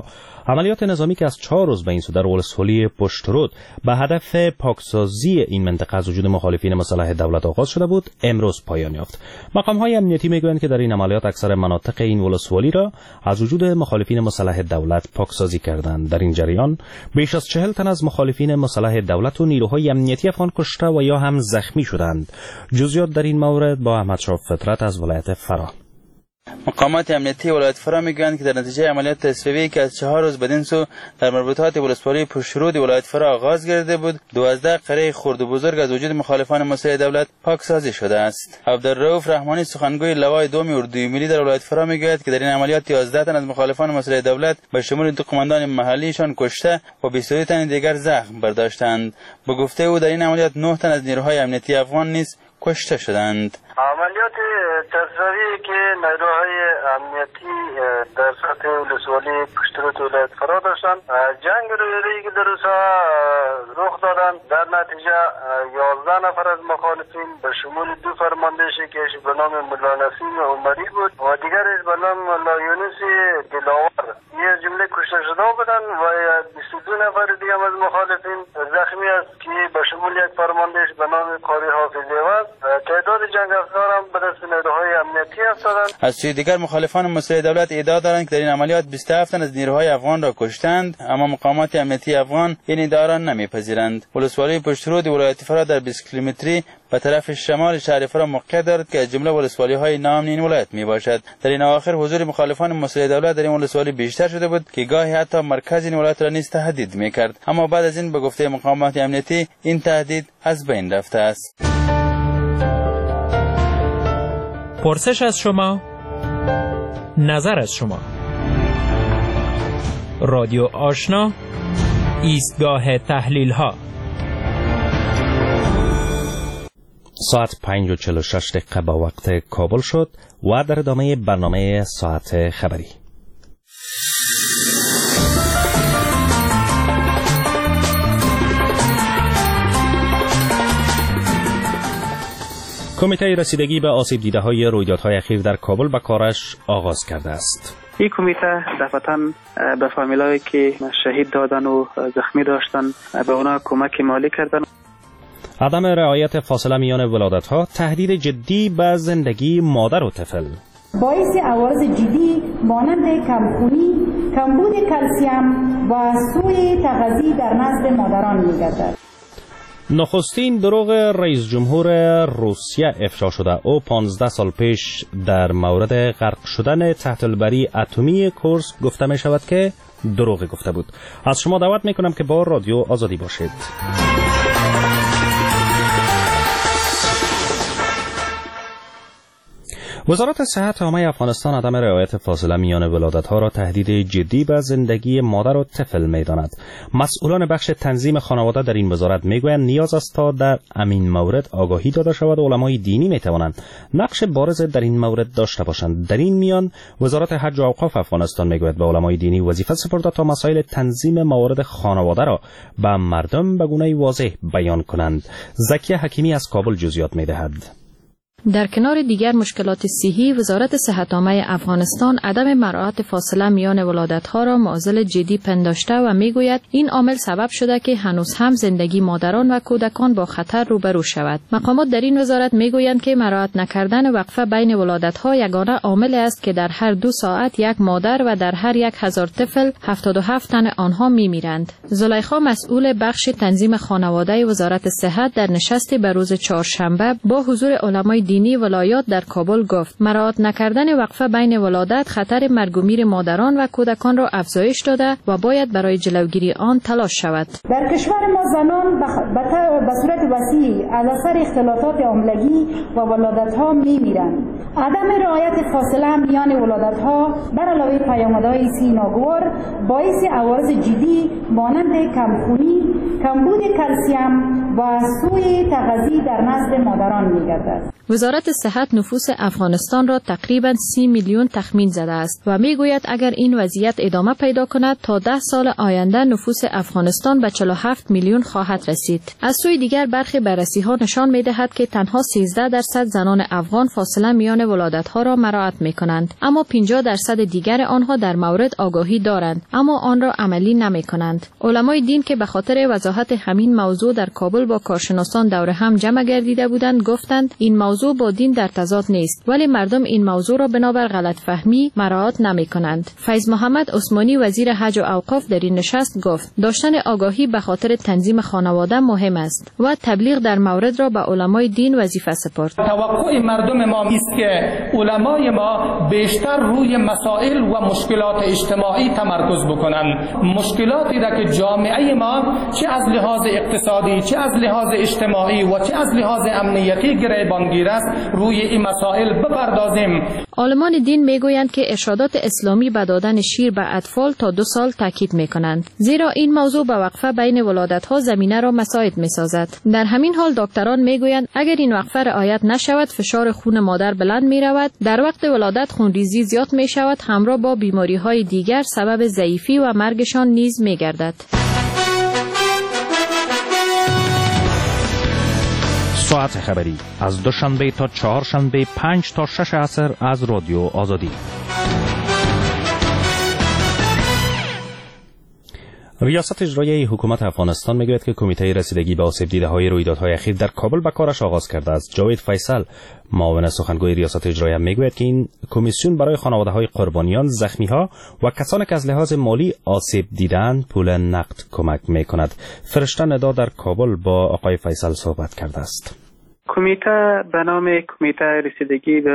عملیات نظامی که از 4 روز به این سو در ولسوالی پشترود به هدف پاکسازی این منطقه از وجود مخالفین مسلح دولت آغاز شده بود، امروز پایان یافت. مقام‌های امنیتی میگویند که در این عملیات اکثر مناطق این ولسوالی را از وجود مخالفین مسلح دولت پاکسازی کردند. در این جریان بیش از 40 تن از مخالفین مسلح دولت و نیروهای امنیتی افغان کشته و یا هم زخمی شدند. جزئیات در این مورد با احمد شاه فطرت از ولایت فرا. مقامات امنیتی ولایت فرا میگویند که در نتیجه عملیات تصفیه‌ای که از 4 روز بدین سو در مربوطات ولسوالی پشترود ولایت فرا آغاز گردیده بود، 12 قریه خرد و بزرگ از وجود مخالفان مسلح دولت پاکسازی شده است. عبدالرؤوف رحمانی سخنگوی لوای دوم اردوی ملی در ولایت فرا میگوید که در این عملیات 11 تن از مخالفان مسلح دولت به شمول 2 قماندان محلیشان کشته و 22 تن دیگر زخم برداشتند. به گفته او در این عملیات 9 تن از نیروهای امنیتی افغان نیز کشته شدند. عملیات تصفیه‌ای که نیروهای امنیتی در سطح ولسوالی پشترود ولایت فرا داشتند، جنگ رویایی که در روزها رخ دادند، در نتیجه 11 نفر از مخالفین به شمول 2 فرماندهشی که به نام ملا نسیم عمری بود و دیگرش به نام ملا یونس دلاور یه جمله کشته شده بودند و 22 نفر دیگه از مخالفین زخمی است که به شمول یک فرماندهش به نام قاری حافظ عوض. تعداد جنگ افزار هم به دست نیروهای امنیتی افتادند. از سوی دیگر مخالفان مسلح دولت ادعا دارند که در این عملیات 27 تن از نیروهای افغان را کشتند، اما مقامات امنیتی افغان این ادعا را نمیپذیرند. ولسوالی پشترود ولایت فرا در 20 کیلومتری به طرف شمال شهر فرا موقع دارد که از جمله ولسوالی‌های نام این ولایت میباشد. در این اواخر حضور مخالفان مسلح دولت در این ولسوالی بیشتر شده بود که گاهی حتی مرکز این ولایت را نیز تهدید میکرد، اما بعد از این به گفته مقامات امنیتی این تهدید از بین رفته است. پرسش از شما، نظر از شما. رادیو آشنا، ایستگاه تحلیل ها. ساعت 5:46 به وقت کابل شد و در ادامه برنامه ساعت خبری. کمیته رسیدگی به آسیب دیده‌های رویدادهای اخیر در کابل به کارش آغاز کرده است. این کمیته دفعتاً به فامیلایی که شهید دادن و زخمی داشتن به اونا کمک مالی کردن. عدم رعایت فاصله میان ولادت‌ها تهدید جدی به زندگی مادر و طفل. باعث عوارض جدی مانند کمخونی، کمبود کلسیم و سوء تغذیه در نسل مادران می‌گردد. نخستین دروغ رئیس جمهور روسیه افشا شده. او 15 سال پیش در مورد غرق شدن تحت البری اتمی کورسک گفته می شود که دروغ گفته بود. از شما دعوت می کنم که با رادیو آزادی باشید. وزارت صحت عامه افغانستان عدم رعایت فاصله میان ولادت‌ها را تهدید جدی به زندگی مادر و طفل می‌داند. مسئولان بخش تنظیم خانواده در این وزارت می‌گویند نیاز است تا در همین مورد آگاهی داده شود و علمای دینی می‌توانند نقش بارز در این مورد داشته باشند. در این میان وزارت حج و اوقاف افغانستان می‌گوید به علمای دینی وظیفه سپرده تا مسائل تنظیم موارد خانواده را به مردم به گونه‌ای واضح بیان کنند. زکیه حکیمی از کابل جزئیات می‌دهد. در کنار دیگر مشکلات صحی، وزارت صحت عامه افغانستان عدم مراعات فاصله میان ولادت‌ها را معضل جدی پنداشته و میگوید این عامل سبب شده که هنوز هم زندگی مادران و کودکان با خطر روبرو شود. مقامات در این وزارت میگویند که مراعات نکردن وقفه بین ولادت‌ها یگانه عامل است که در هر 2 ساعت یک مادر و در هر 1000 طفل 77 تن آنها میمیرند. زلیخا مسئول بخش تنظیم خانواده وزارت صحت در نشستی به روز چهارشنبه با حضور علمای دینی ولایات در کابل گفت مراعات نکردن وقفه بین ولادت خطر مرگ و میر مادران و کودکان را افزایش داده و باید برای جلوگیری آن تلاش شود. در کشور ما زنان به صورت وسیع از اثر اختلافات حاملگی و ولادت‌ها می‌میرند. عدم رعایت فاصله میان ولادت‌ها بر علاوه پیامدهای ناگوار باعث عوارض جدی مانند کمخونی، کمبود کلسیم و سوء تغذیه در نسل مادران می‌گردد. وزارت صحت نفوس افغانستان را تقریباً 30 میلیون تخمین زده است و میگوید اگر این وضعیت ادامه پیدا کند تا 10 سال آینده نفوس افغانستان به 47 میلیون خواهد رسید. از سوی دیگر برخی بررسی‌ها نشان می‌دهد که تنها 13% زنان افغان فاصله میان ولادت‌ها را مراعات می‌کنند، اما 50% دیگر آنها در مورد آگاهی دارند اما آن را عملی نمی‌کنند. علمای دین که به خاطر وضاحت همین موضوع در کابل با کارشناسان دور هم جمع گردیده بودند گفتند این موضوع با دین در تضاد نیست، ولی مردم این موضوع را بنابر غلط فهمی مراعات نمی‌کنند. فیض محمد عثمانی وزیر حج و اوقاف در این نشست گفت داشتن آگاهی به خاطر تنظیم خانواده مهم است و تبلیغ در مورد را به علمای دین وظیفه سپرد. توقع مردم ما است که علمای ما بیشتر روی مسائل و مشکلات اجتماعی تمرکز بکنند. مشکلاتی را که جامعه ما چه از لحاظ اقتصادی، چه از لحاظ اجتماعی و چه از لحاظ امنیتی گریبانگیر است، روی این مسائل بپردازیم. عالمان دین میگویند که ارشادات اسلامی به دادن شیر به اطفال تا 2 سال تاکید میکنند، زیرا این موضوع به وقفه بین ولادت‌ها زمینه را مساعد میسازد. در همین حال دکتران میگویند اگر این وقفه رعایت نشود فشار خون مادر بلند میرود، در وقت ولادت خونریزی زیاد میشود، همراه با بیماری‌های دیگر سبب ضعیفی و مرگشان نیز میگردد. ساعت خبری از دوشنبه تا چهارشنبه 5 تا 6 عصر از رادیو آزادی. ریاست اجرایی حکومت افغانستان میگوید که کمیته رسیدگی به آسیب دیده‌های رویدادهای اخیر در کابل به کارش آغاز کرده است. جاوید فیصل معاون سخنگوی ریاست اجرایی میگوید که این کمیسیون برای خانواده‌های قربانیان، زخمی‌ها و کسانی که از لحاظ مالی آسیب دیدند پول نقد کمک می‌کند. فرشته ندا در کابل با آقای فیصل صحبت کرده است. کمیته به نام کمیته رسیدگی به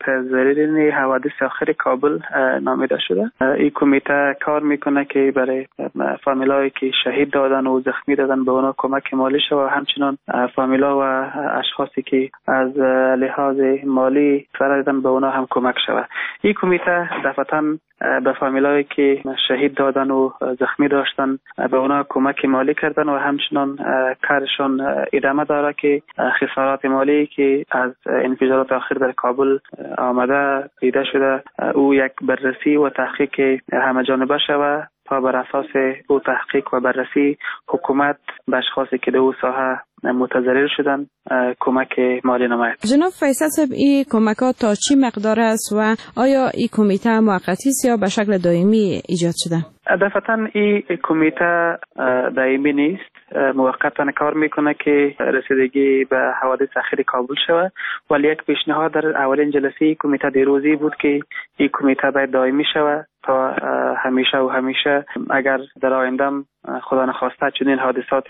متضررین حوادث آخر کابل نامیده شده. این کمیته کار میکنه که برای فامیلایی که شهید دادن و زخمی دادن به اونا کمک مالی شود و همچنان فامیلا و اشخاصی که از لحاظ مالی ضرر دیدن به اونا هم کمک شود. این کمیته دفعتاً به فامیلایی که شهید دادن و زخمی داشتن به اونا کمک مالی کردن و همچنان کارشان ادامه داره که خسارات مالی که از انفجارات آخر در کابل آمده دیده شده او یک بررسی و تحقیق همه جانبه شود تا بر اساس او تحقیق و بررسی حکومت به اشخاصی که در او ساحه متضرر شدن کمک مالی نماید. جناب فیصل صاحب این کمکات تا چی مقدار است و آیا این کمیته موقتی است یا به شکل دائمی ایجاد شده؟ دفعتاً این کمیته دائمی نیست، موقتا کار میکنه که رسیدگی به حوادث اخیر کابل شود، ولی یک پیشنهاد در اولین جلسه کمیته دیروزی بود که این کمیته باید دائمی شود تا همیشه و همیشه اگر در آینده خدا نخواسته چنین حادثات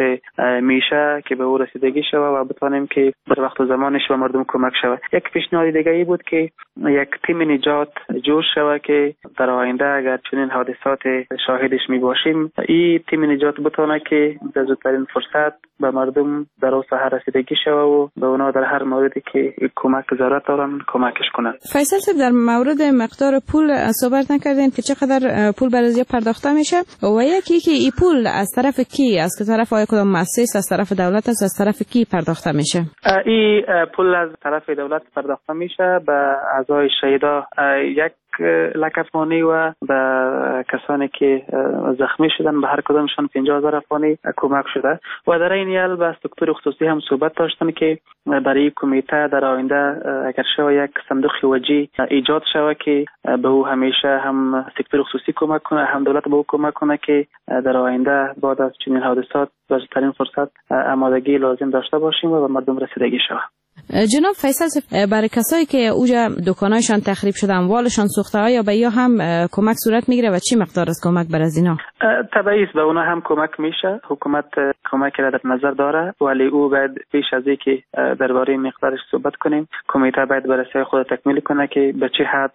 میشه که به او رسیدگی شود و بتوانیم که در وقت و زمانش به مردم کمک شود. یک پیشنهاد دیگه ای بود که یک تیم نجات جور شود که در آینده اگر چنین حادثات شاهدش می باشیم این تیم نجات بتونه که در زودترین فرصت به مردم در اون ساحه رسیدگی شود و به اونا در هر موردی که کمک ضرورت دارن کمکش کنند. فیصل صاحب در مورد مقدار پول صحبت نکردیم که چقدر پول برای پرداخته میشه و یکی که این پول از طرف کی، از طرف آیا کدام مؤسسه، از طرف دولت است، از طرف کی پرداخته میشه؟ این پول از طرف دولت پرداخته میشه به اعضای شهدا 1 لک افغانی و به کسانی که زخمی شدن به هر کدامشان 50,000 افغانی کمک شده و در این حال با دکتر خصوصی هم صحبت داشتن که برای کمیته در آینده اگر شود یک صندوق وجی ایجاد شود که به او همیشه هم سکتور خصوصی کمک کنه هم دولت به او کمک کنه که در آینده بعد از چنین حادثات به زودترین فرصت آمادگی لازم داشته باشیم و به مردم رسیدگی شود. جناب فیصل برای کسایی که اوجا دکانایشان تخریب شده اموالشان سوخته آیا به یا هم کمک صورت میگیره و چی مقدار از کمک بر از اینا؟ طبعی است به اونا هم کمک میشه. حکومت کمک را در نظر داره ولی او باید پیش از اینکه درباره مقدارش صحبت کنیم کمیته باید بررسی خود تکمیل کنه که به چه حد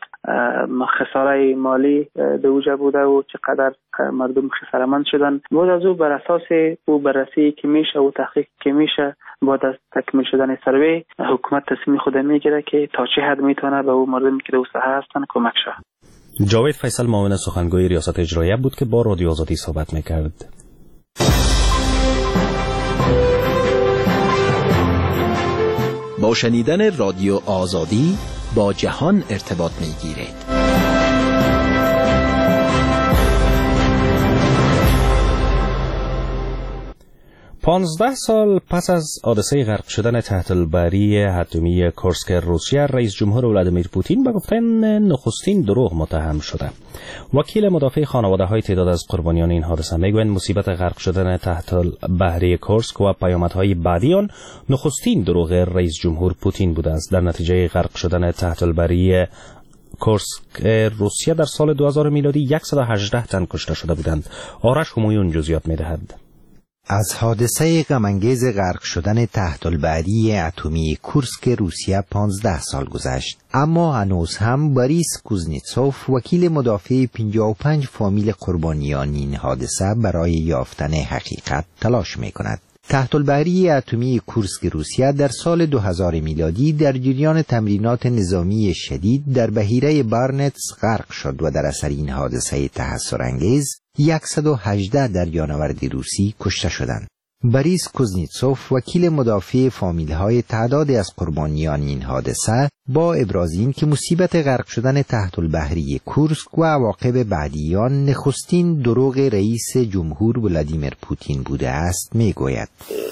خساره مالی به اوجا بوده و چقدر مردم خساره‌مند شدن. بعد از او بر اساس او بررسی که میشه و تحقیق که میشه بعد از تکمیل شدن سروی حکومت تصمیم خود میگیره که تا چه حد میتونه به اون مردمی که در ساحه هستن کمک شه. جاوید فیصل معاون سخنگوی ریاست اجرایی بود که با رادیو آزادی صحبت میکرد. با شنیدن رادیو آزادی با جهان ارتباط می‌گیرید. 15 سال پس از حادثه غرق شدن تحت البری اتمی کورسک روسیه، رئیس جمهور ولادیمیر پوتین به گفتن نخستین دروغ متهم شده. وکیل مدافع خانواده‌های تعداد از قربانیان این حادثه میگویند مصیبت غرق شدن تحت البحری کورسک و پیامدهای بعدی آن نخستین دروغ رئیس جمهور پوتین بوده است. در نتیجه غرق شدن تحت البری کورسک روسیه در سال 2000 میلادی 118 تن کشته شده بودند. آرش همایون جزئیات می‌دهد. از حادثه غم‌انگیز غرق شدن تحت البحری اتمی کورسک روسیه 15 سال گذشت، اما هنوز هم بوریس کوزنتسوف، وکیل مدافع 55 فامیل قربانیان این حادثه، برای یافتن حقیقت تلاش می‌کند. تحت البحری اتمی کورسک روسیه در سال 2000 میلادی در جریان تمرینات نظامی شدید در بحیره بارنتس غرق شد و در اثر این حادثه تحسرانگیز 118 دریانورد روسی کشته شدند. بوریس کوزنتسوف، وکیل مدافع فامیل‌های تعدادی از قربانیان این حادثه، با ابراز این که مصیبت غرق شدن تحت البحری کورسک و عواقب بعدی آن نخستین دروغ رئیس جمهور ولادیمیر پوتین بوده است، میگوید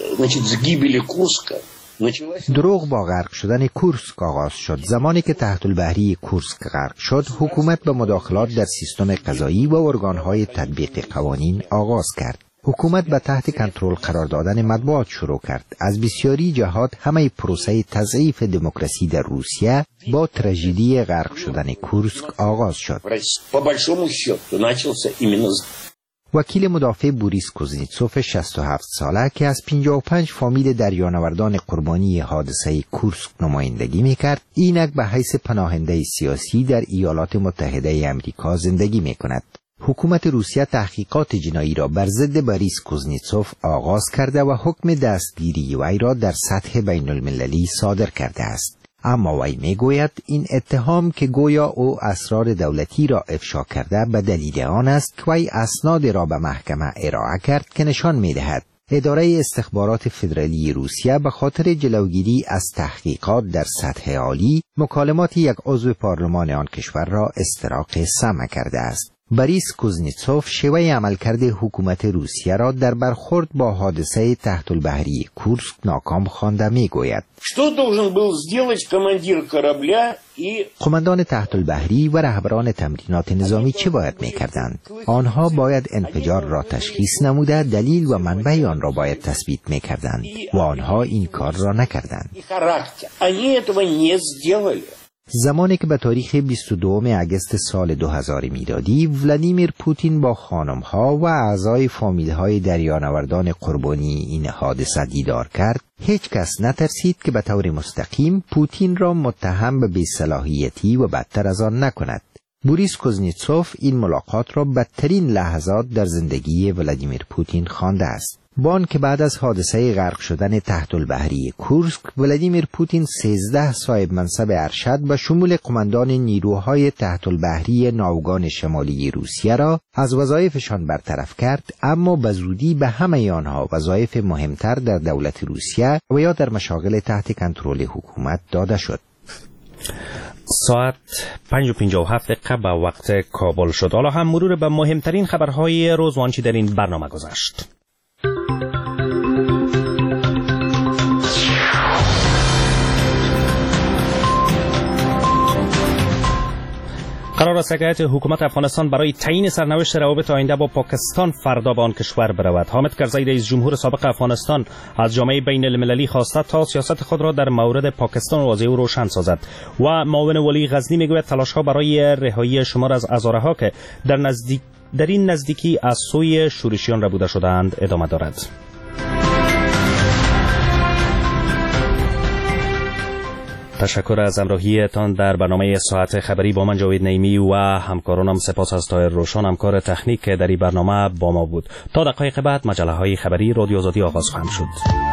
دروغ با غرق شدن کورسک آغاز شد. زمانی که تحت البحری کورسک غرق شد، حکومت به مداخلات در سیستم قضایی و ارگان‌های تطبیق قوانین آغاز کرد. حکومت به تحت کنترل قرار دادن مطبوعات شروع کرد. از بسیاری جهات همه پروسه تضعیف دموکراسی در روسیه با تراژدی غرق شدن کورسک آغاز شد. وکیل مدافع بوریس کوزنتسوف 67 ساله که از 55 فامیل دریانوردان قربانی حادثه کورسک نمایندگی میکرد، اینک به حیث پناهنده سیاسی در ایالات متحده آمریکا زندگی میکند. حکومت روسیه تحقیقات جنایی را بر ضد بوریس کوزنتسوف آغاز کرده و حکم دستگیری وی را در سطح بین المللی صادر کرده است. اما وی میگوید این اتهام که گویا او اسرار دولتی را افشا کرده به دلیل آن است که وی اسناد را به محکمه ارائه کرد که نشان میدهد اداره استخبارات فدرالی روسیه به خاطر جلوگیری از تحقیقات در سطح عالی مکالمات یک عضو پارلمان آن کشور را استراق سمع کرده است. بوریس کوزنتسوف شیوه عملکرد حکومت روسیه را در برخورد با حادثه تحت البحری کورسک ناکام خوانده میگوید قماندان تحت البحری و رهبران تمرینات نظامی چه باید میکردند؟ آنها باید انفجار را تشخیص نموده دلیل و منبع آن را باید تثبیت میکردند و آنها این کار را نکردند. زمانی که به تاریخ 22 اگست سال 2000 میلادی ولادیمیر پوتین با خانم‌ها و اعضای فامیل‌های دریانوردان قربانی این حادثه دیدار کرد، هیچ کس نترسید که به طور مستقیم پوتین را متهم به بی‌صلاحیتی و بدتر از آن نکند. بوریس کوزنتسوف این ملاقات را بدترین لحظات در زندگی ولادیمیر پوتین خوانده است. با آنکه بعد از حادثه غرق شدن تحت البحری کورسک، ولادیمیر پوتین 13 صاحب منصب ارشد به شمول قماندان نیروهای تحت البحری ناوگان شمالی روسیه را از وظایفشان برطرف کرد، اما به زودی به همه آنها وظایف مهمتر در دولت روسیه و یا در مشاغل تحت کنترل حکومت داده شد. ساعت 5:57 به وقت کابل شد. حالا هم مرور به مهمترین خبرهای روز و آنچه در این برنامه گذشت. قرار است هیئت حکومت افغانستان برای تعیین سرنوشت روابط آینده با پاکستان فردا به آن کشور برود. حامد کرزی رئیس جمهور سابق افغانستان از جامعه بین المللی خواسته تا سیاست خود را در مورد پاکستان واضح و روشن سازد و معاون ولی غزنی میگوید تلاش‌ها برای رهایی شمار از اسیرها که در این نزدیکی از سوی شورشیان ربوده شدند ادامه دارد. تشکر از همراهیتان در برنامه ساعت خبری با من جاوید نعیمی و همکارانم. سپاس از طاهر روشن همکار تکنیک که در این برنامه با ما بود. تا دقایق بعد مجله های خبری رادیو آزادی آغاز خواهد شد.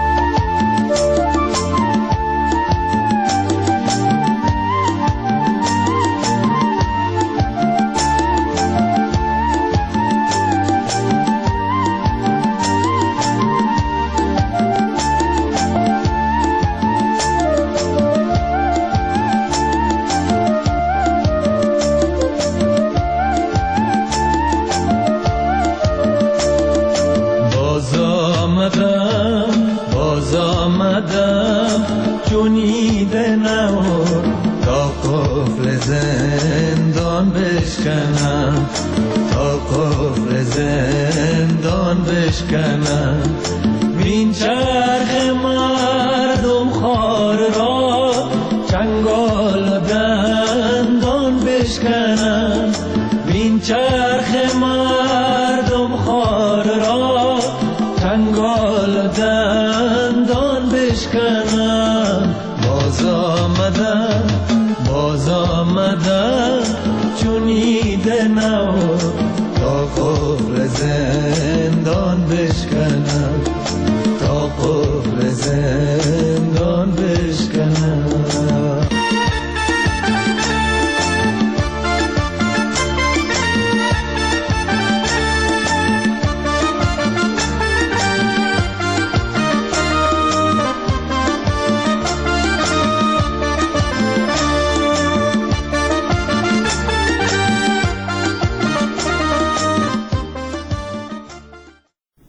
بشکنم، این چرخ مردم خوار را